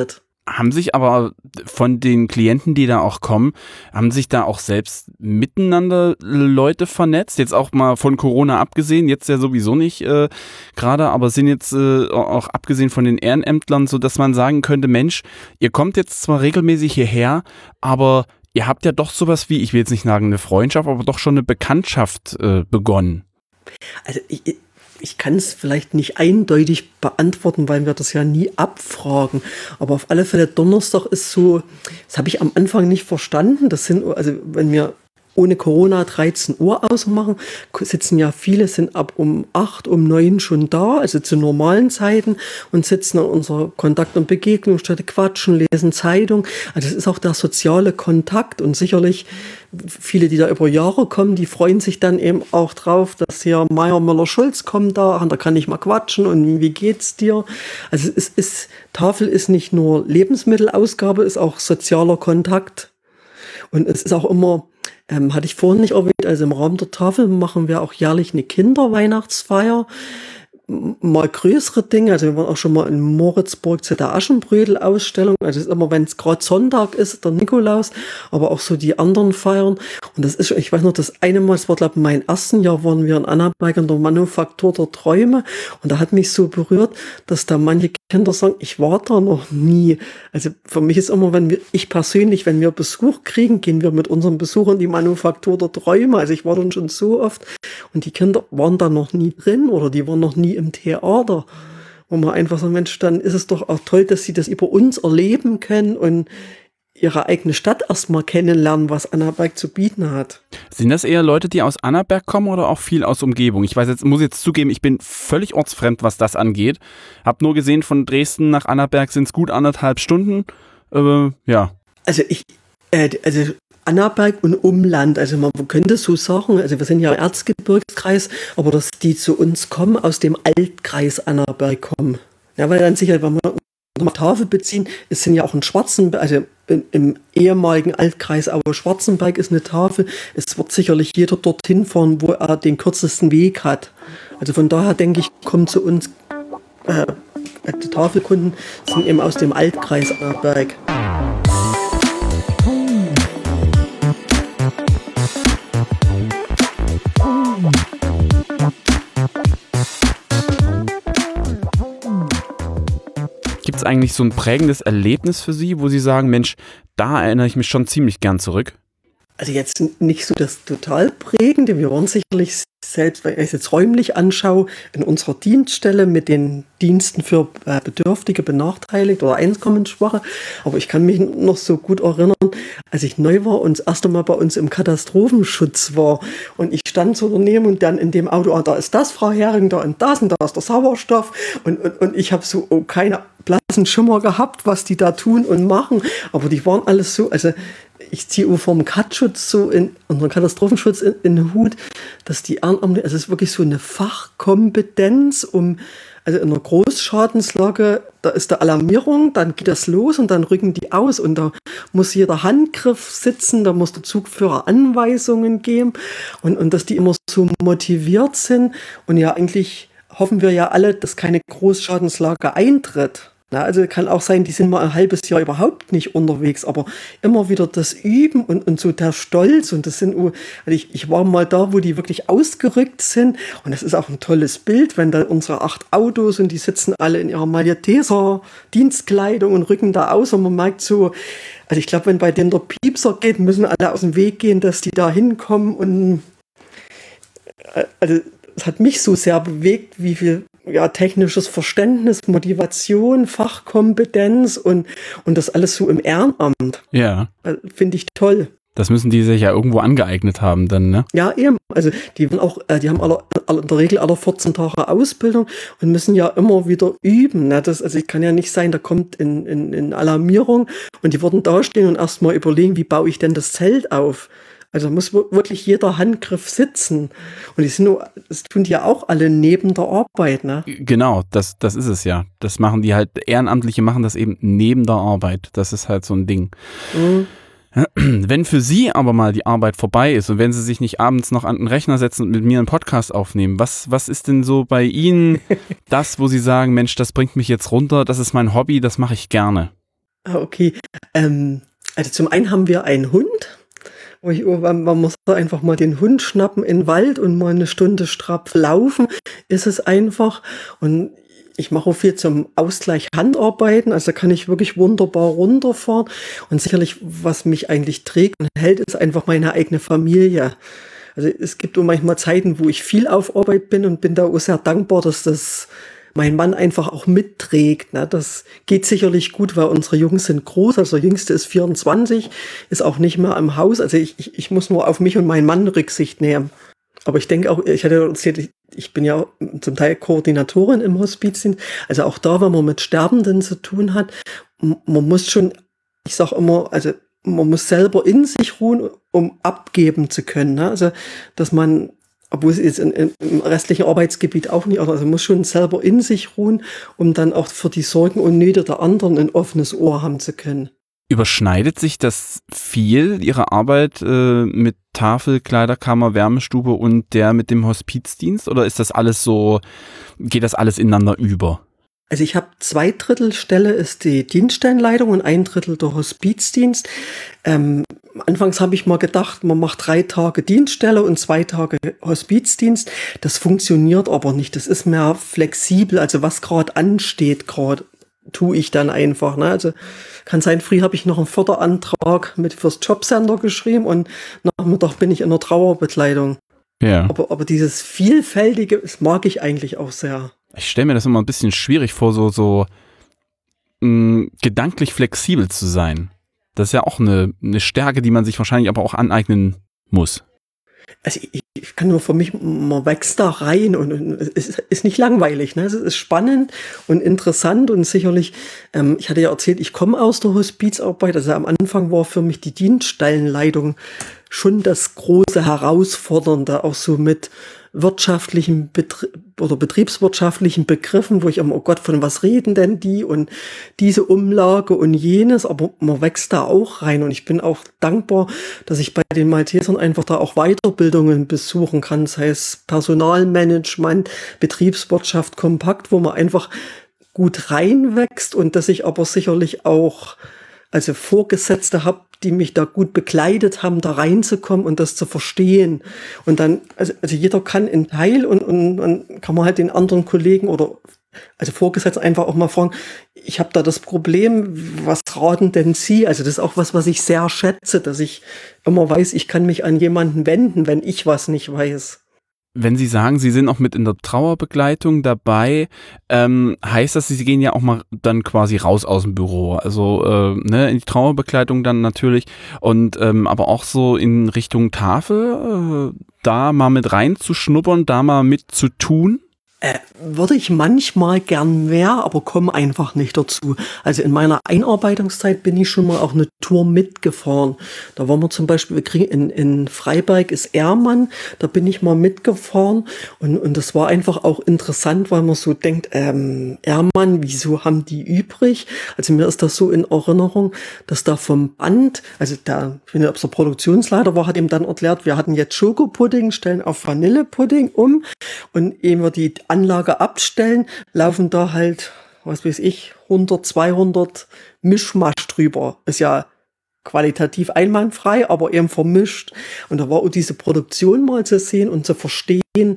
Haben sich aber von den Klienten, die da auch kommen, haben sich da auch selbst miteinander Leute vernetzt? Jetzt auch mal von Corona abgesehen, jetzt ja sowieso nicht äh, gerade, aber sind jetzt äh, auch abgesehen von den Ehrenämtlern, so dass man sagen könnte, Mensch, ihr kommt jetzt zwar regelmäßig hierher, aber ihr habt ja doch sowas wie, ich will jetzt nicht sagen eine Freundschaft, aber doch schon eine Bekanntschaft äh, begonnen. Also ich, ich kann es vielleicht nicht eindeutig beantworten, weil wir das ja nie abfragen. Aber auf alle Fälle Donnerstag ist so, das habe ich am Anfang nicht verstanden. Das sind, also wenn wir ohne Corona dreizehn Uhr ausmachen, sitzen ja viele, sind ab um acht, um neun schon da, also zu normalen Zeiten und sitzen an unserer Kontakt- und Begegnungsstätte, quatschen, lesen Zeitung. Also das ist auch der soziale Kontakt und sicherlich viele, die da über Jahre kommen, die freuen sich dann eben auch drauf, dass hier Meier, Müller, Schulz kommen da, da kann ich mal quatschen und wie geht's dir? Also es ist, Tafel ist nicht nur Lebensmittelausgabe, ist auch sozialer Kontakt. Und es ist auch immer, ähm, hatte ich vorhin nicht erwähnt, also im Rahmen der Tafel machen wir auch jährlich eine Kinderweihnachtsfeier. Mal größere Dinge, also wir waren auch schon mal in Moritzburg zu der Aschenbrödel-Ausstellung, also es ist immer, wenn es gerade Sonntag ist, der Nikolaus, aber auch so die anderen Feiern. Und das ist, ich weiß noch, das eine Mal, das war glaube ich mein ersten Jahr, waren wir in Annaberg in der Manufaktur der Träume und da hat mich so berührt, dass da manche Kinder sagen, ich war da noch nie. Also für mich ist immer, wenn wir, ich persönlich, wenn wir Besuch kriegen, gehen wir mit unseren Besuchern in die Manufaktur der Träume, also ich war dann schon so oft und die Kinder waren da noch nie drin oder die waren noch nie im Theater, wo man einfach so, Mensch, dann ist es doch auch toll, dass sie das über uns erleben können und ihre eigene Stadt erstmal kennenlernen, was Annaberg zu bieten hat. Sind das eher Leute, die aus Annaberg kommen oder auch viel aus Umgebung? Ich weiß jetzt, muss jetzt zugeben, ich bin völlig ortsfremd, was das angeht. Hab nur gesehen, von Dresden nach Annaberg sind es gut anderthalb Stunden. Äh, ja. Also ich, äh, also Annaberg und Umland, also man könnte so sagen, also wir sind ja im Erzgebirgskreis, aber dass die zu uns kommen, aus dem Altkreis Annaberg kommen. Ja, weil dann sicher, wenn wir eine Tafel beziehen, es sind ja auch in Schwarzenberg, also im, im ehemaligen Altkreis Aue-Schwarzenberg ist eine Tafel, es wird sicherlich jeder dorthin fahren, wo er den kürzesten Weg hat. Also von daher denke ich, kommen zu uns, äh, die Tafelkunden sind eben aus dem Altkreis Annaberg. Gibt es eigentlich so ein prägendes Erlebnis für Sie, wo Sie sagen, Mensch, da erinnere ich mich schon ziemlich gern zurück? Also jetzt nicht so das total Prägende. Wir waren sicherlich selbst, wenn ich es jetzt räumlich anschaue, in unserer Dienststelle mit den Diensten für äh, Bedürftige, Benachteiligte oder Einkommensschwache. Aber ich kann mich noch so gut erinnern, als ich neu war und das erste Mal bei uns im Katastrophenschutz war. Und ich stand so daneben und dann in dem Auto, ah, da ist das, Frau Hering, da und das und da ist der Sauerstoff. Und, und, und ich habe so oh, keine blassen Schimmer gehabt, was die da tun und machen. Aber die waren alles so, also ich ziehe vom Katschutz so in unseren Katastrophenschutz in, in den Hut, dass die Ehrenamtlichen, also es ist wirklich so eine Fachkompetenz, um, also in einer Großschadenslage, da ist der Alarmierung, dann geht das los und dann rücken die aus und da muss jeder Handgriff sitzen, da muss der Zugführer Anweisungen geben und, und dass die immer so motiviert sind und ja eigentlich hoffen wir ja alle, dass keine Großschadenslage eintritt. Na, also kann auch sein, die sind mal ein halbes Jahr überhaupt nicht unterwegs, aber immer wieder das Üben und, und so der Stolz und das sind, also ich, ich war mal da, wo die wirklich ausgerückt sind und das ist auch ein tolles Bild, wenn da unsere acht Autos und die sitzen alle in ihrer Malteser Dienstkleidung und rücken da aus und man merkt so, also ich glaube, wenn bei denen der Piepser geht, müssen alle aus dem Weg gehen, dass die da hinkommen und also es hat mich so sehr bewegt, wie viel ja, technisches Verständnis, Motivation, Fachkompetenz und, und das alles so im Ehrenamt. Ja. Also, finde ich toll. Das müssen die sich ja irgendwo angeeignet haben dann, ne? Ja, eben. Also die, auch, die haben alle, in der Regel alle vierzehn Tage Ausbildung und müssen ja immer wieder üben. Ne? Das, also kann ja nicht sein, da kommt in, in, in Alarmierung und die würden da stehen und erstmal überlegen, wie baue ich denn das Zelt auf? Also muss wirklich jeder Handgriff sitzen. Und die sind nur, das tun die ja auch alle neben der Arbeit, ne? Genau, das, das ist es ja. Das machen die halt, Ehrenamtliche machen das eben neben der Arbeit. Das ist halt so ein Ding. Mhm. Wenn für Sie aber mal die Arbeit vorbei ist und wenn Sie sich nicht abends noch an den Rechner setzen und mit mir einen Podcast aufnehmen, was, was ist denn so bei Ihnen das, wo Sie sagen, Mensch, das bringt mich jetzt runter, das ist mein Hobby, das mache ich gerne? Ah, okay. Ähm, also zum einen haben wir einen Hund. Wo ich, man muss einfach mal den Hund schnappen in den Wald und mal eine Stunde straff laufen, ist es einfach. Und ich mache auch viel zum Ausgleich Handarbeiten, also kann ich wirklich wunderbar runterfahren. Und sicherlich, was mich eigentlich trägt und hält, ist einfach meine eigene Familie. Also es gibt auch manchmal Zeiten, wo ich viel auf Arbeit bin und bin da auch sehr dankbar, dass das mein Mann einfach auch mitträgt. Ne? Das geht sicherlich gut, weil unsere Jungs sind groß. Also der Jüngste ist vierundzwanzig, ist auch nicht mehr im Haus. Also ich, ich, ich muss nur auf mich und meinen Mann Rücksicht nehmen. Aber ich denke auch, ich hatte erzählt, ich bin ja zum Teil Koordinatorin im Hospizdienst. Also auch da, wenn man mit Sterbenden zu tun hat, man muss schon, ich sage immer, also man muss selber in sich ruhen, um abgeben zu können. Ne? Also dass man, obwohl es jetzt in, in, im restlichen Arbeitsgebiet auch nicht, also man muss schon selber in sich ruhen, um dann auch für die Sorgen und Nöte der anderen ein offenes Ohr haben zu können. Überschneidet sich das viel, Ihre Arbeit äh, mit Tafel, Kleiderkammer, Wärmestube und der mit dem Hospizdienst? Oder ist das alles so, geht das alles ineinander über? Also ich habe zwei Drittel Stelle ist die Dienststellenleitung und ein Drittel der Hospizdienst. Ähm, anfangs habe ich mal gedacht, man macht drei Tage Dienststelle und zwei Tage Hospizdienst. Das funktioniert aber nicht. Das ist mehr flexibel. Also was gerade ansteht, gerade tue ich dann einfach. Ne? Also kann sein, früh habe ich noch einen Förderantrag mit fürs Jobcenter geschrieben und nachmittag bin ich in der Trauerbekleidung. Ja. Aber, aber dieses Vielfältige, das mag ich eigentlich auch sehr. Ich stelle mir das immer ein bisschen schwierig vor, so, so mh, gedanklich flexibel zu sein. Das ist ja auch eine, eine Stärke, die man sich wahrscheinlich aber auch aneignen muss. Also ich, ich kann nur für mich, man wächst da rein und, und es ist nicht langweilig. Ne? Es ist spannend und interessant und sicherlich, ähm, ich hatte ja erzählt, ich komme aus der Hospizarbeit, also am Anfang war für mich die Dienststellenleitung schon das große Herausfordernde, auch so mit wirtschaftlichen Betrie- oder betriebswirtschaftlichen Begriffen, wo ich immer, oh Gott, von was reden denn die und diese Umlage und jenes, aber man wächst da auch rein und ich bin auch dankbar, dass ich bei den Maltesern einfach da auch Weiterbildungen besuchen kann, das heißt Personalmanagement, Betriebswirtschaft kompakt, wo man einfach gut reinwächst und dass ich aber sicherlich auch also Vorgesetzte habe, die mich da gut begleitet haben, da reinzukommen und das zu verstehen. Und dann, also, also jeder kann einen Teil und, und dann kann man halt den anderen Kollegen oder also Vorgesetzten einfach auch mal fragen, ich habe da das Problem, was raten denn Sie? Also das ist auch was, was ich sehr schätze, dass ich immer weiß, ich kann mich an jemanden wenden, wenn ich was nicht weiß. Wenn Sie sagen, Sie sind auch mit in der Trauerbegleitung dabei, ähm, heißt das, Sie gehen ja auch mal dann quasi raus aus dem Büro, also äh, ne, in die Trauerbegleitung dann natürlich und ähm, aber auch so in Richtung Tafel, äh, da mal mit reinzuschnuppern, da mal mit zu tun? Äh, würde ich manchmal gern mehr, aber komme einfach nicht dazu. Also in meiner Einarbeitungszeit bin ich schon mal auch eine Tour mitgefahren. Da waren wir zum Beispiel, wir kriegen in, in Freiberg ist Ehrmann, da bin ich mal mitgefahren und, und das war einfach auch interessant, weil man so denkt, ähm, Ehrmann, wieso haben die übrig? Also mir ist das so in Erinnerung, dass da vom Band, also der, ich weiß nicht, ob es der Produktionsleiter war, hat ihm dann erklärt, wir hatten jetzt Schokopudding, stellen auf Vanillepudding um und ehe wir die Anlage abstellen, laufen da halt, was weiß ich, hundert, zweihundert Mischmasch drüber. Ist ja qualitativ einwandfrei, aber eben vermischt. Und da war auch diese Produktion mal zu sehen und zu verstehen,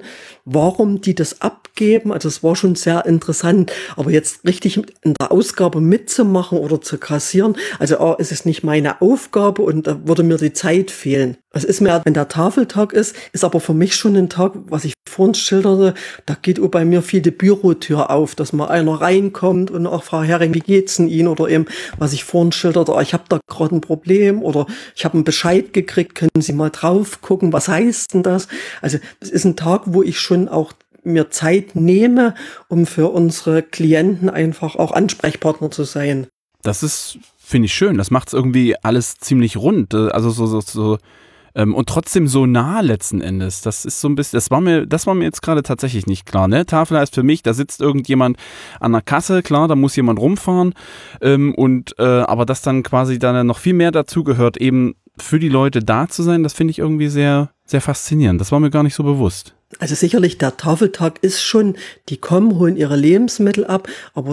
warum die das abgeben. Also es war schon sehr interessant. Aber jetzt richtig in der Ausgabe mitzumachen oder zu kassieren, also oh, ist es nicht meine Aufgabe und da würde mir die Zeit fehlen. Es ist mir, wenn der Tafeltag ist, ist aber für mich schon ein Tag, was ich vorhin schilderte, da geht auch bei mir viel die Bürotür auf, dass mal einer reinkommt und auch Frau Hering, wie geht's denn Ihnen? Oder eben, was ich vorhin schilderte, oh, ich habe da gerade ein Problem oder ich habe einen Bescheid gekriegt, können Sie mal drauf gucken, was heißt denn das? Also es ist ein Tag, wo ich schon auch mir Zeit nehme, um für unsere Klienten einfach auch Ansprechpartner zu sein. Das ist, finde ich schön, das macht es irgendwie alles ziemlich rund, also so, so, so und trotzdem so nah letzten Endes. Das ist so ein bisschen, das war mir, das war mir jetzt gerade tatsächlich nicht klar. Ne? Tafel heißt für mich, da sitzt irgendjemand an der Kasse, klar, da muss jemand rumfahren. Ähm, und äh, aber dass dann quasi dann noch viel mehr dazu gehört, eben für die Leute da zu sein, das finde ich irgendwie sehr, sehr faszinierend. Das war mir gar nicht so bewusst. Also sicherlich, der Tafeltag ist schon, die kommen, holen ihre Lebensmittel ab, aber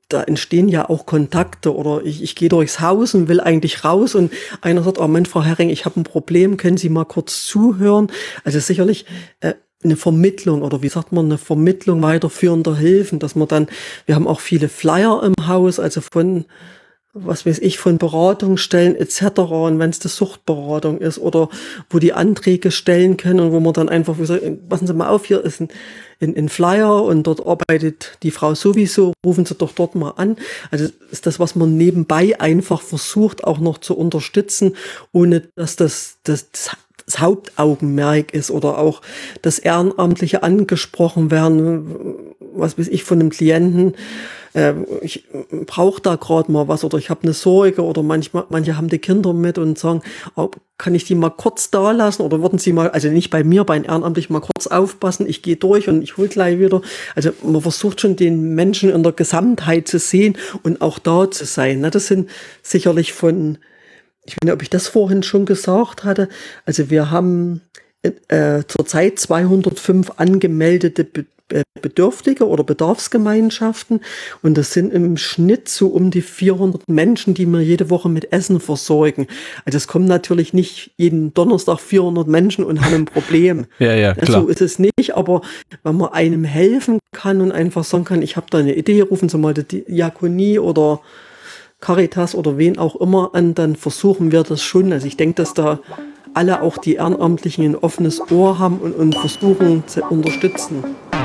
da entstehen ja auch Kontakte oder ich, ich gehe durchs Haus und will eigentlich raus und einer sagt, oh Mensch, Frau Herring, ich habe ein Problem, können Sie mal kurz zuhören? Also sicherlich äh, eine Vermittlung oder wie sagt man, eine Vermittlung weiterführender Hilfen, dass man dann, wir haben auch viele Flyer im Haus, also von, was weiß ich, von Beratungsstellen et cetera. Und wenn es die Suchtberatung ist oder wo die Anträge stellen können und wo man dann einfach sagt, passen Sie mal auf, hier ist ein In, in Flyer und dort arbeitet die Frau sowieso, rufen Sie doch dort mal an. Also ist das, was man nebenbei einfach versucht, auch noch zu unterstützen, ohne dass das das, das Hauptaugenmerk ist oder auch das Ehrenamtliche angesprochen werden, was weiß ich, von einem Klienten, äh, ich brauche da gerade mal was oder ich habe eine Sorge oder manchmal, manche haben die Kinder mit und sagen, oh, kann ich die mal kurz da lassen oder würden Sie mal, also nicht bei mir, bei einem Ehrenamtlichen mal kurz aufpassen, ich gehe durch und ich hole gleich wieder. Also man versucht schon den Menschen in der Gesamtheit zu sehen und auch da zu sein. Das sind sicherlich von, ich weiß nicht, ob ich das vorhin schon gesagt hatte, also wir haben äh, zurzeit zweihundertfünf angemeldete Be- Bedürftige oder Bedarfsgemeinschaften und das sind im Schnitt so um die vierhundert Menschen, die wir jede Woche mit Essen versorgen. Also es kommen natürlich nicht jeden Donnerstag vierhundert Menschen und haben ein Problem. Ja, ja, klar. So ist es nicht, aber wenn man einem helfen kann und einfach sagen kann, ich habe da eine Idee, rufen Sie mal die Diakonie oder Caritas oder wen auch immer an, dann versuchen wir das schon. Also ich denke, dass da alle, auch die Ehrenamtlichen, ein offenes Ohr haben und, und versuchen zu unterstützen.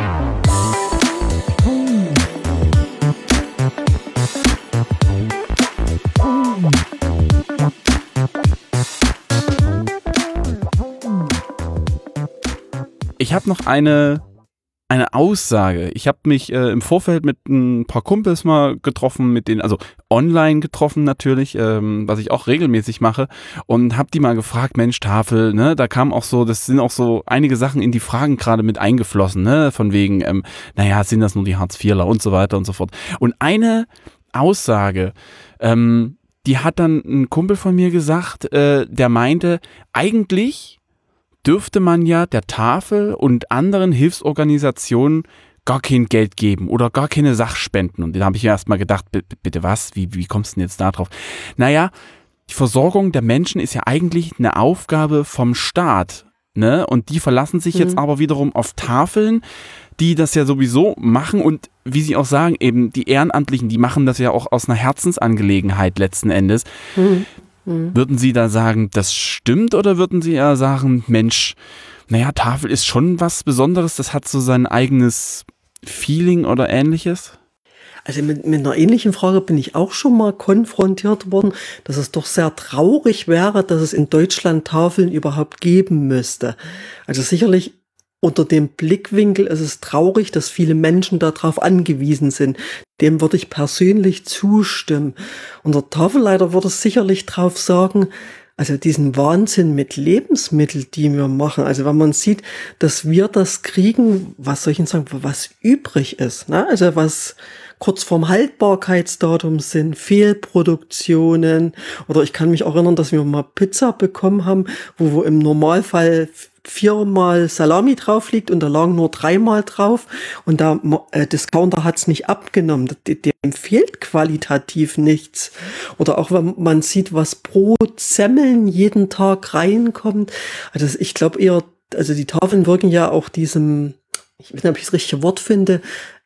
Ich habe noch eine, eine Aussage. Ich habe mich äh, im Vorfeld mit ein paar Kumpels mal getroffen, mit denen, also online getroffen natürlich, ähm, was ich auch regelmäßig mache, und habe die mal gefragt, Mensch, Tafel, ne, da kam auch so, das sind auch so einige Sachen in die Fragen gerade mit eingeflossen, ne, von wegen, ähm, naja, sind das nur die Hartz-Vierler und so weiter und so fort. Und eine Aussage, ähm, die hat dann ein Kumpel von mir gesagt, äh, der meinte, eigentlich dürfte man ja der Tafel und anderen Hilfsorganisationen gar kein Geld geben oder gar keine Sachspenden. Und dann habe ich mir erst mal gedacht, bitte was, wie, wie kommst du denn jetzt da drauf? Naja, die Versorgung der Menschen ist ja eigentlich eine Aufgabe vom Staat, ne? Und die verlassen sich mhm. jetzt aber wiederum auf Tafeln, die das ja sowieso machen und wie Sie auch sagen, eben die Ehrenamtlichen, die machen das ja auch aus einer Herzensangelegenheit letzten Endes. Mhm. Mhm. Würden Sie da sagen, das stimmt, oder würden Sie eher sagen, Mensch, naja, Tafel ist schon was Besonderes, das hat so sein eigenes Feeling oder Ähnliches? Also mit, mit einer ähnlichen Frage bin ich auch schon mal konfrontiert worden, dass es doch sehr traurig wäre, dass es in Deutschland Tafeln überhaupt geben müsste. Also sicherlich unter dem Blickwinkel ist es traurig, dass viele Menschen darauf angewiesen sind. Dem würde ich persönlich zustimmen. Und der Tafelleiter würde sicherlich drauf sagen, also diesen Wahnsinn mit Lebensmitteln, die wir machen. Also wenn man sieht, dass wir das kriegen, was soll ich denn sagen, was übrig ist, ne? Also was kurz vorm Haltbarkeitsdatum sind, Fehlproduktionen. Oder ich kann mich auch erinnern, dass wir mal Pizza bekommen haben, wo wir im Normalfall viermal Salami drauf liegt und da lagen nur dreimal drauf und der äh, Discounter hat es nicht abgenommen. Dem fehlt qualitativ nichts. Oder auch wenn man sieht, was pro Semmeln jeden Tag reinkommt. Also ich glaube eher, also die Tafeln wirken ja auch diesem, ich weiß nicht, ob ich das richtige Wort finde,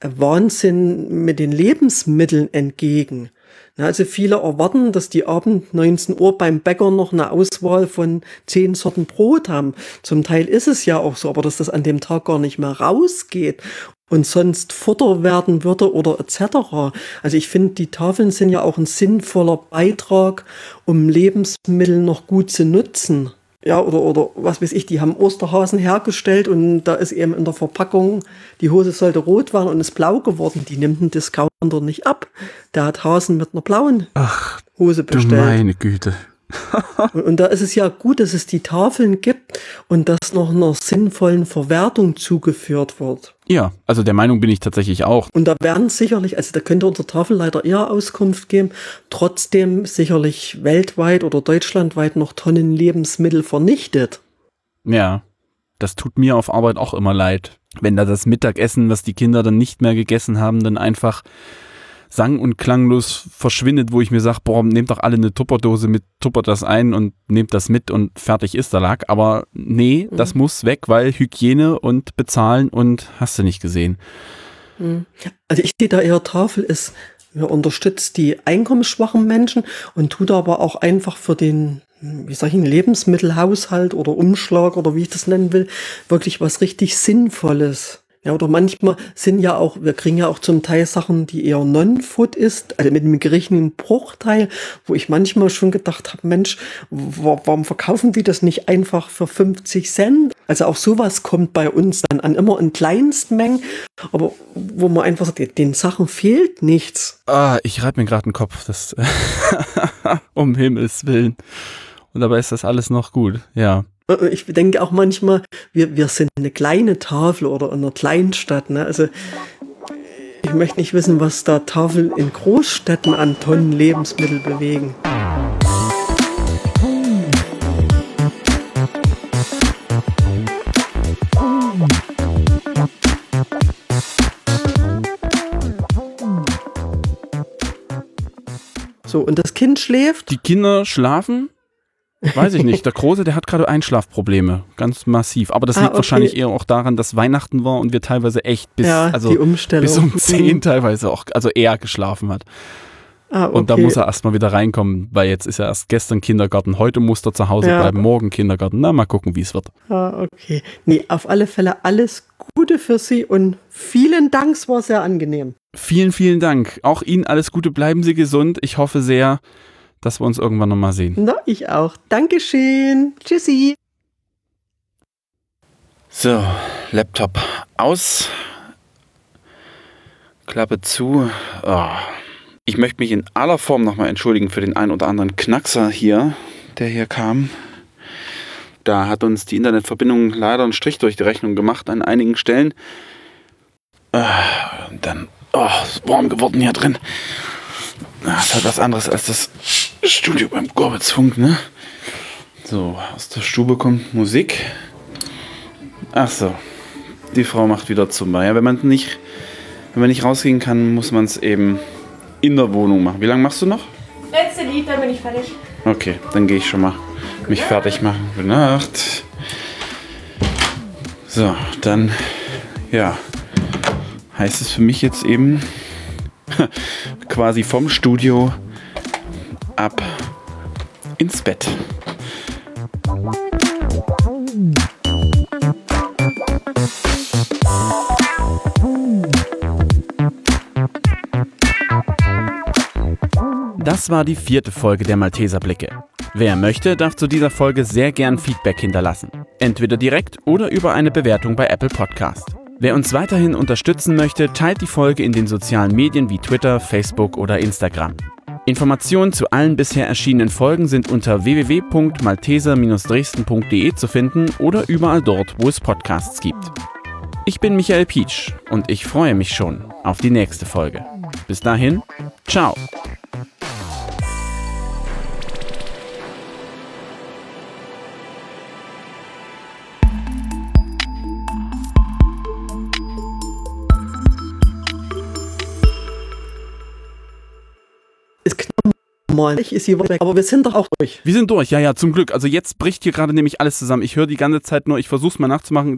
Wahnsinn mit den Lebensmitteln entgegen. Also viele erwarten, dass die abend neunzehn Uhr beim Bäcker noch eine Auswahl von zehn Sorten Brot haben. Zum Teil ist es ja auch so, aber dass das an dem Tag gar nicht mehr rausgeht und sonst Futter werden würde oder et cetera. Also ich finde, die Tafeln sind ja auch ein sinnvoller Beitrag, um Lebensmittel noch gut zu nutzen. Ja, oder, oder was weiß ich, die haben Osterhasen hergestellt und da ist eben in der Verpackung, die Hose sollte rot werden und ist blau geworden. Die nimmt einen Discounter nicht ab. Der hat Hasen mit einer blauen Ach, Hose bestellt. Du meine Güte. und, und da ist es ja gut, dass es die Tafeln gibt und dass noch einer sinnvollen Verwertung zugeführt wird. Ja, also der Meinung bin ich tatsächlich auch. Und da werden sicherlich, also da könnte unser Tafelleiter eher Auskunft geben, trotzdem sicherlich weltweit oder deutschlandweit noch Tonnen Lebensmittel vernichtet. Ja, das tut mir auf Arbeit auch immer leid, wenn da das Mittagessen, was die Kinder dann nicht mehr gegessen haben, dann einfach sang- und klanglos verschwindet, wo ich mir sage, boah, nehmt doch alle eine Tupperdose mit, tuppert das ein und nehmt das mit und fertig ist der Lack. Aber nee, mhm. das muss weg, weil Hygiene und bezahlen und hast du nicht gesehen. Also ich sehe da eher, Tafel ist, ja, unterstützt die einkommensschwachen Menschen und tut aber auch einfach für den, wie sag ich, einen Lebensmittelhaushalt oder Umschlag oder wie ich das nennen will, wirklich was richtig Sinnvolles. Ja, oder manchmal sind ja auch, wir kriegen ja auch zum Teil Sachen, die eher Non-Food ist, also mit einem geringen Bruchteil, wo ich manchmal schon gedacht habe, Mensch, warum verkaufen die das nicht einfach für fünfzig Cent? Also auch sowas kommt bei uns dann an, immer in kleinsten Mengen, aber wo man einfach sagt, den Sachen fehlt nichts. Ah, ich reibe mir gerade den Kopf, das um Himmels Willen. Und dabei ist das alles noch gut, ja. Ich denke auch manchmal, wir, wir sind eine kleine Tafel oder in einer Kleinstadt. Ne? Also ich möchte nicht wissen, was da Tafeln in Großstädten an Tonnen Lebensmittel bewegen. So, und das Kind schläft? Die Kinder schlafen? Weiß ich nicht. Der Große, der hat gerade Einschlafprobleme. Ganz massiv. Aber das liegt ah, okay. wahrscheinlich eher auch daran, dass Weihnachten war und wir teilweise echt bis, ja, also die Umstellung. bis um zehn teilweise auch, also eher geschlafen hat. Ah, okay. Und da muss er erstmal wieder reinkommen, weil jetzt ist ja erst gestern Kindergarten, heute muss er zu Hause ja. bleiben, morgen Kindergarten. Na, mal gucken, wie es wird. Ah, okay. Nee, auf alle Fälle alles Gute für Sie und vielen Dank, es war sehr angenehm. Vielen, vielen Dank. Auch Ihnen alles Gute, bleiben Sie gesund. Ich hoffe sehr, dass wir uns irgendwann nochmal sehen. Na, ich auch. Dankeschön. Tschüssi. So, Laptop aus. Klappe zu. Oh. Ich möchte mich in aller Form nochmal entschuldigen für den einen oder anderen Knackser hier, der hier kam. Da hat uns die Internetverbindung leider einen Strich durch die Rechnung gemacht an einigen Stellen. Äh, und dann, oh, ist warm geworden hier drin. Das ist halt was anderes als das Studio beim Gorbitzfunk, ne? So, aus der Stube kommt Musik. Ach so, die Frau macht wieder Zumba. Ja, wenn man nicht, wenn man nicht rausgehen kann, muss man es eben in der Wohnung machen. Wie lange machst du noch? Letzte Lied, dann bin ich fertig. Okay, dann gehe ich schon mal mich fertig machen. Gute Nacht. So, dann, ja, heißt es für mich jetzt eben quasi vom Studio ab ins Bett. Das war die vierte Folge der Malteser Blicke. Wer möchte, darf zu dieser Folge sehr gern Feedback hinterlassen. Entweder direkt oder über eine Bewertung bei Apple Podcast. Wer uns weiterhin unterstützen möchte, teilt die Folge in den sozialen Medien wie Twitter, Facebook oder Instagram. Informationen zu allen bisher erschienenen Folgen sind unter w w w punkt malteser Bindestrich dresden punkt de zu finden oder überall dort, wo es Podcasts gibt. Ich bin Michael Pietsch und ich freue mich schon auf die nächste Folge. Bis dahin, ciao! Ist hier weg, aber wir sind doch auch durch. Wir sind durch, ja, ja, zum Glück. Also jetzt bricht hier gerade nämlich alles zusammen. Ich höre die ganze Zeit nur, ich versuche es mal nachzumachen.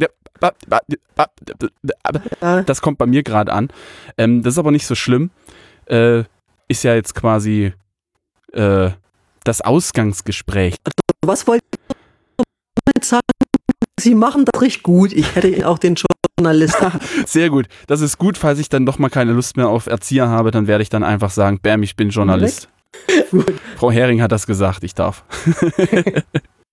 Das kommt bei mir gerade an. Ähm, das ist aber nicht so schlimm. Äh, ist ja jetzt quasi äh, das Ausgangsgespräch. Was wollt ihr jetzt sagen? Sie machen das richtig gut. Ich hätte auch den Journalisten. Sehr gut. Das ist gut. Falls ich dann doch mal keine Lust mehr auf Erzieher habe, dann werde ich dann einfach sagen, bam, ich bin Journalist. Frau Hering hat das gesagt, ich darf.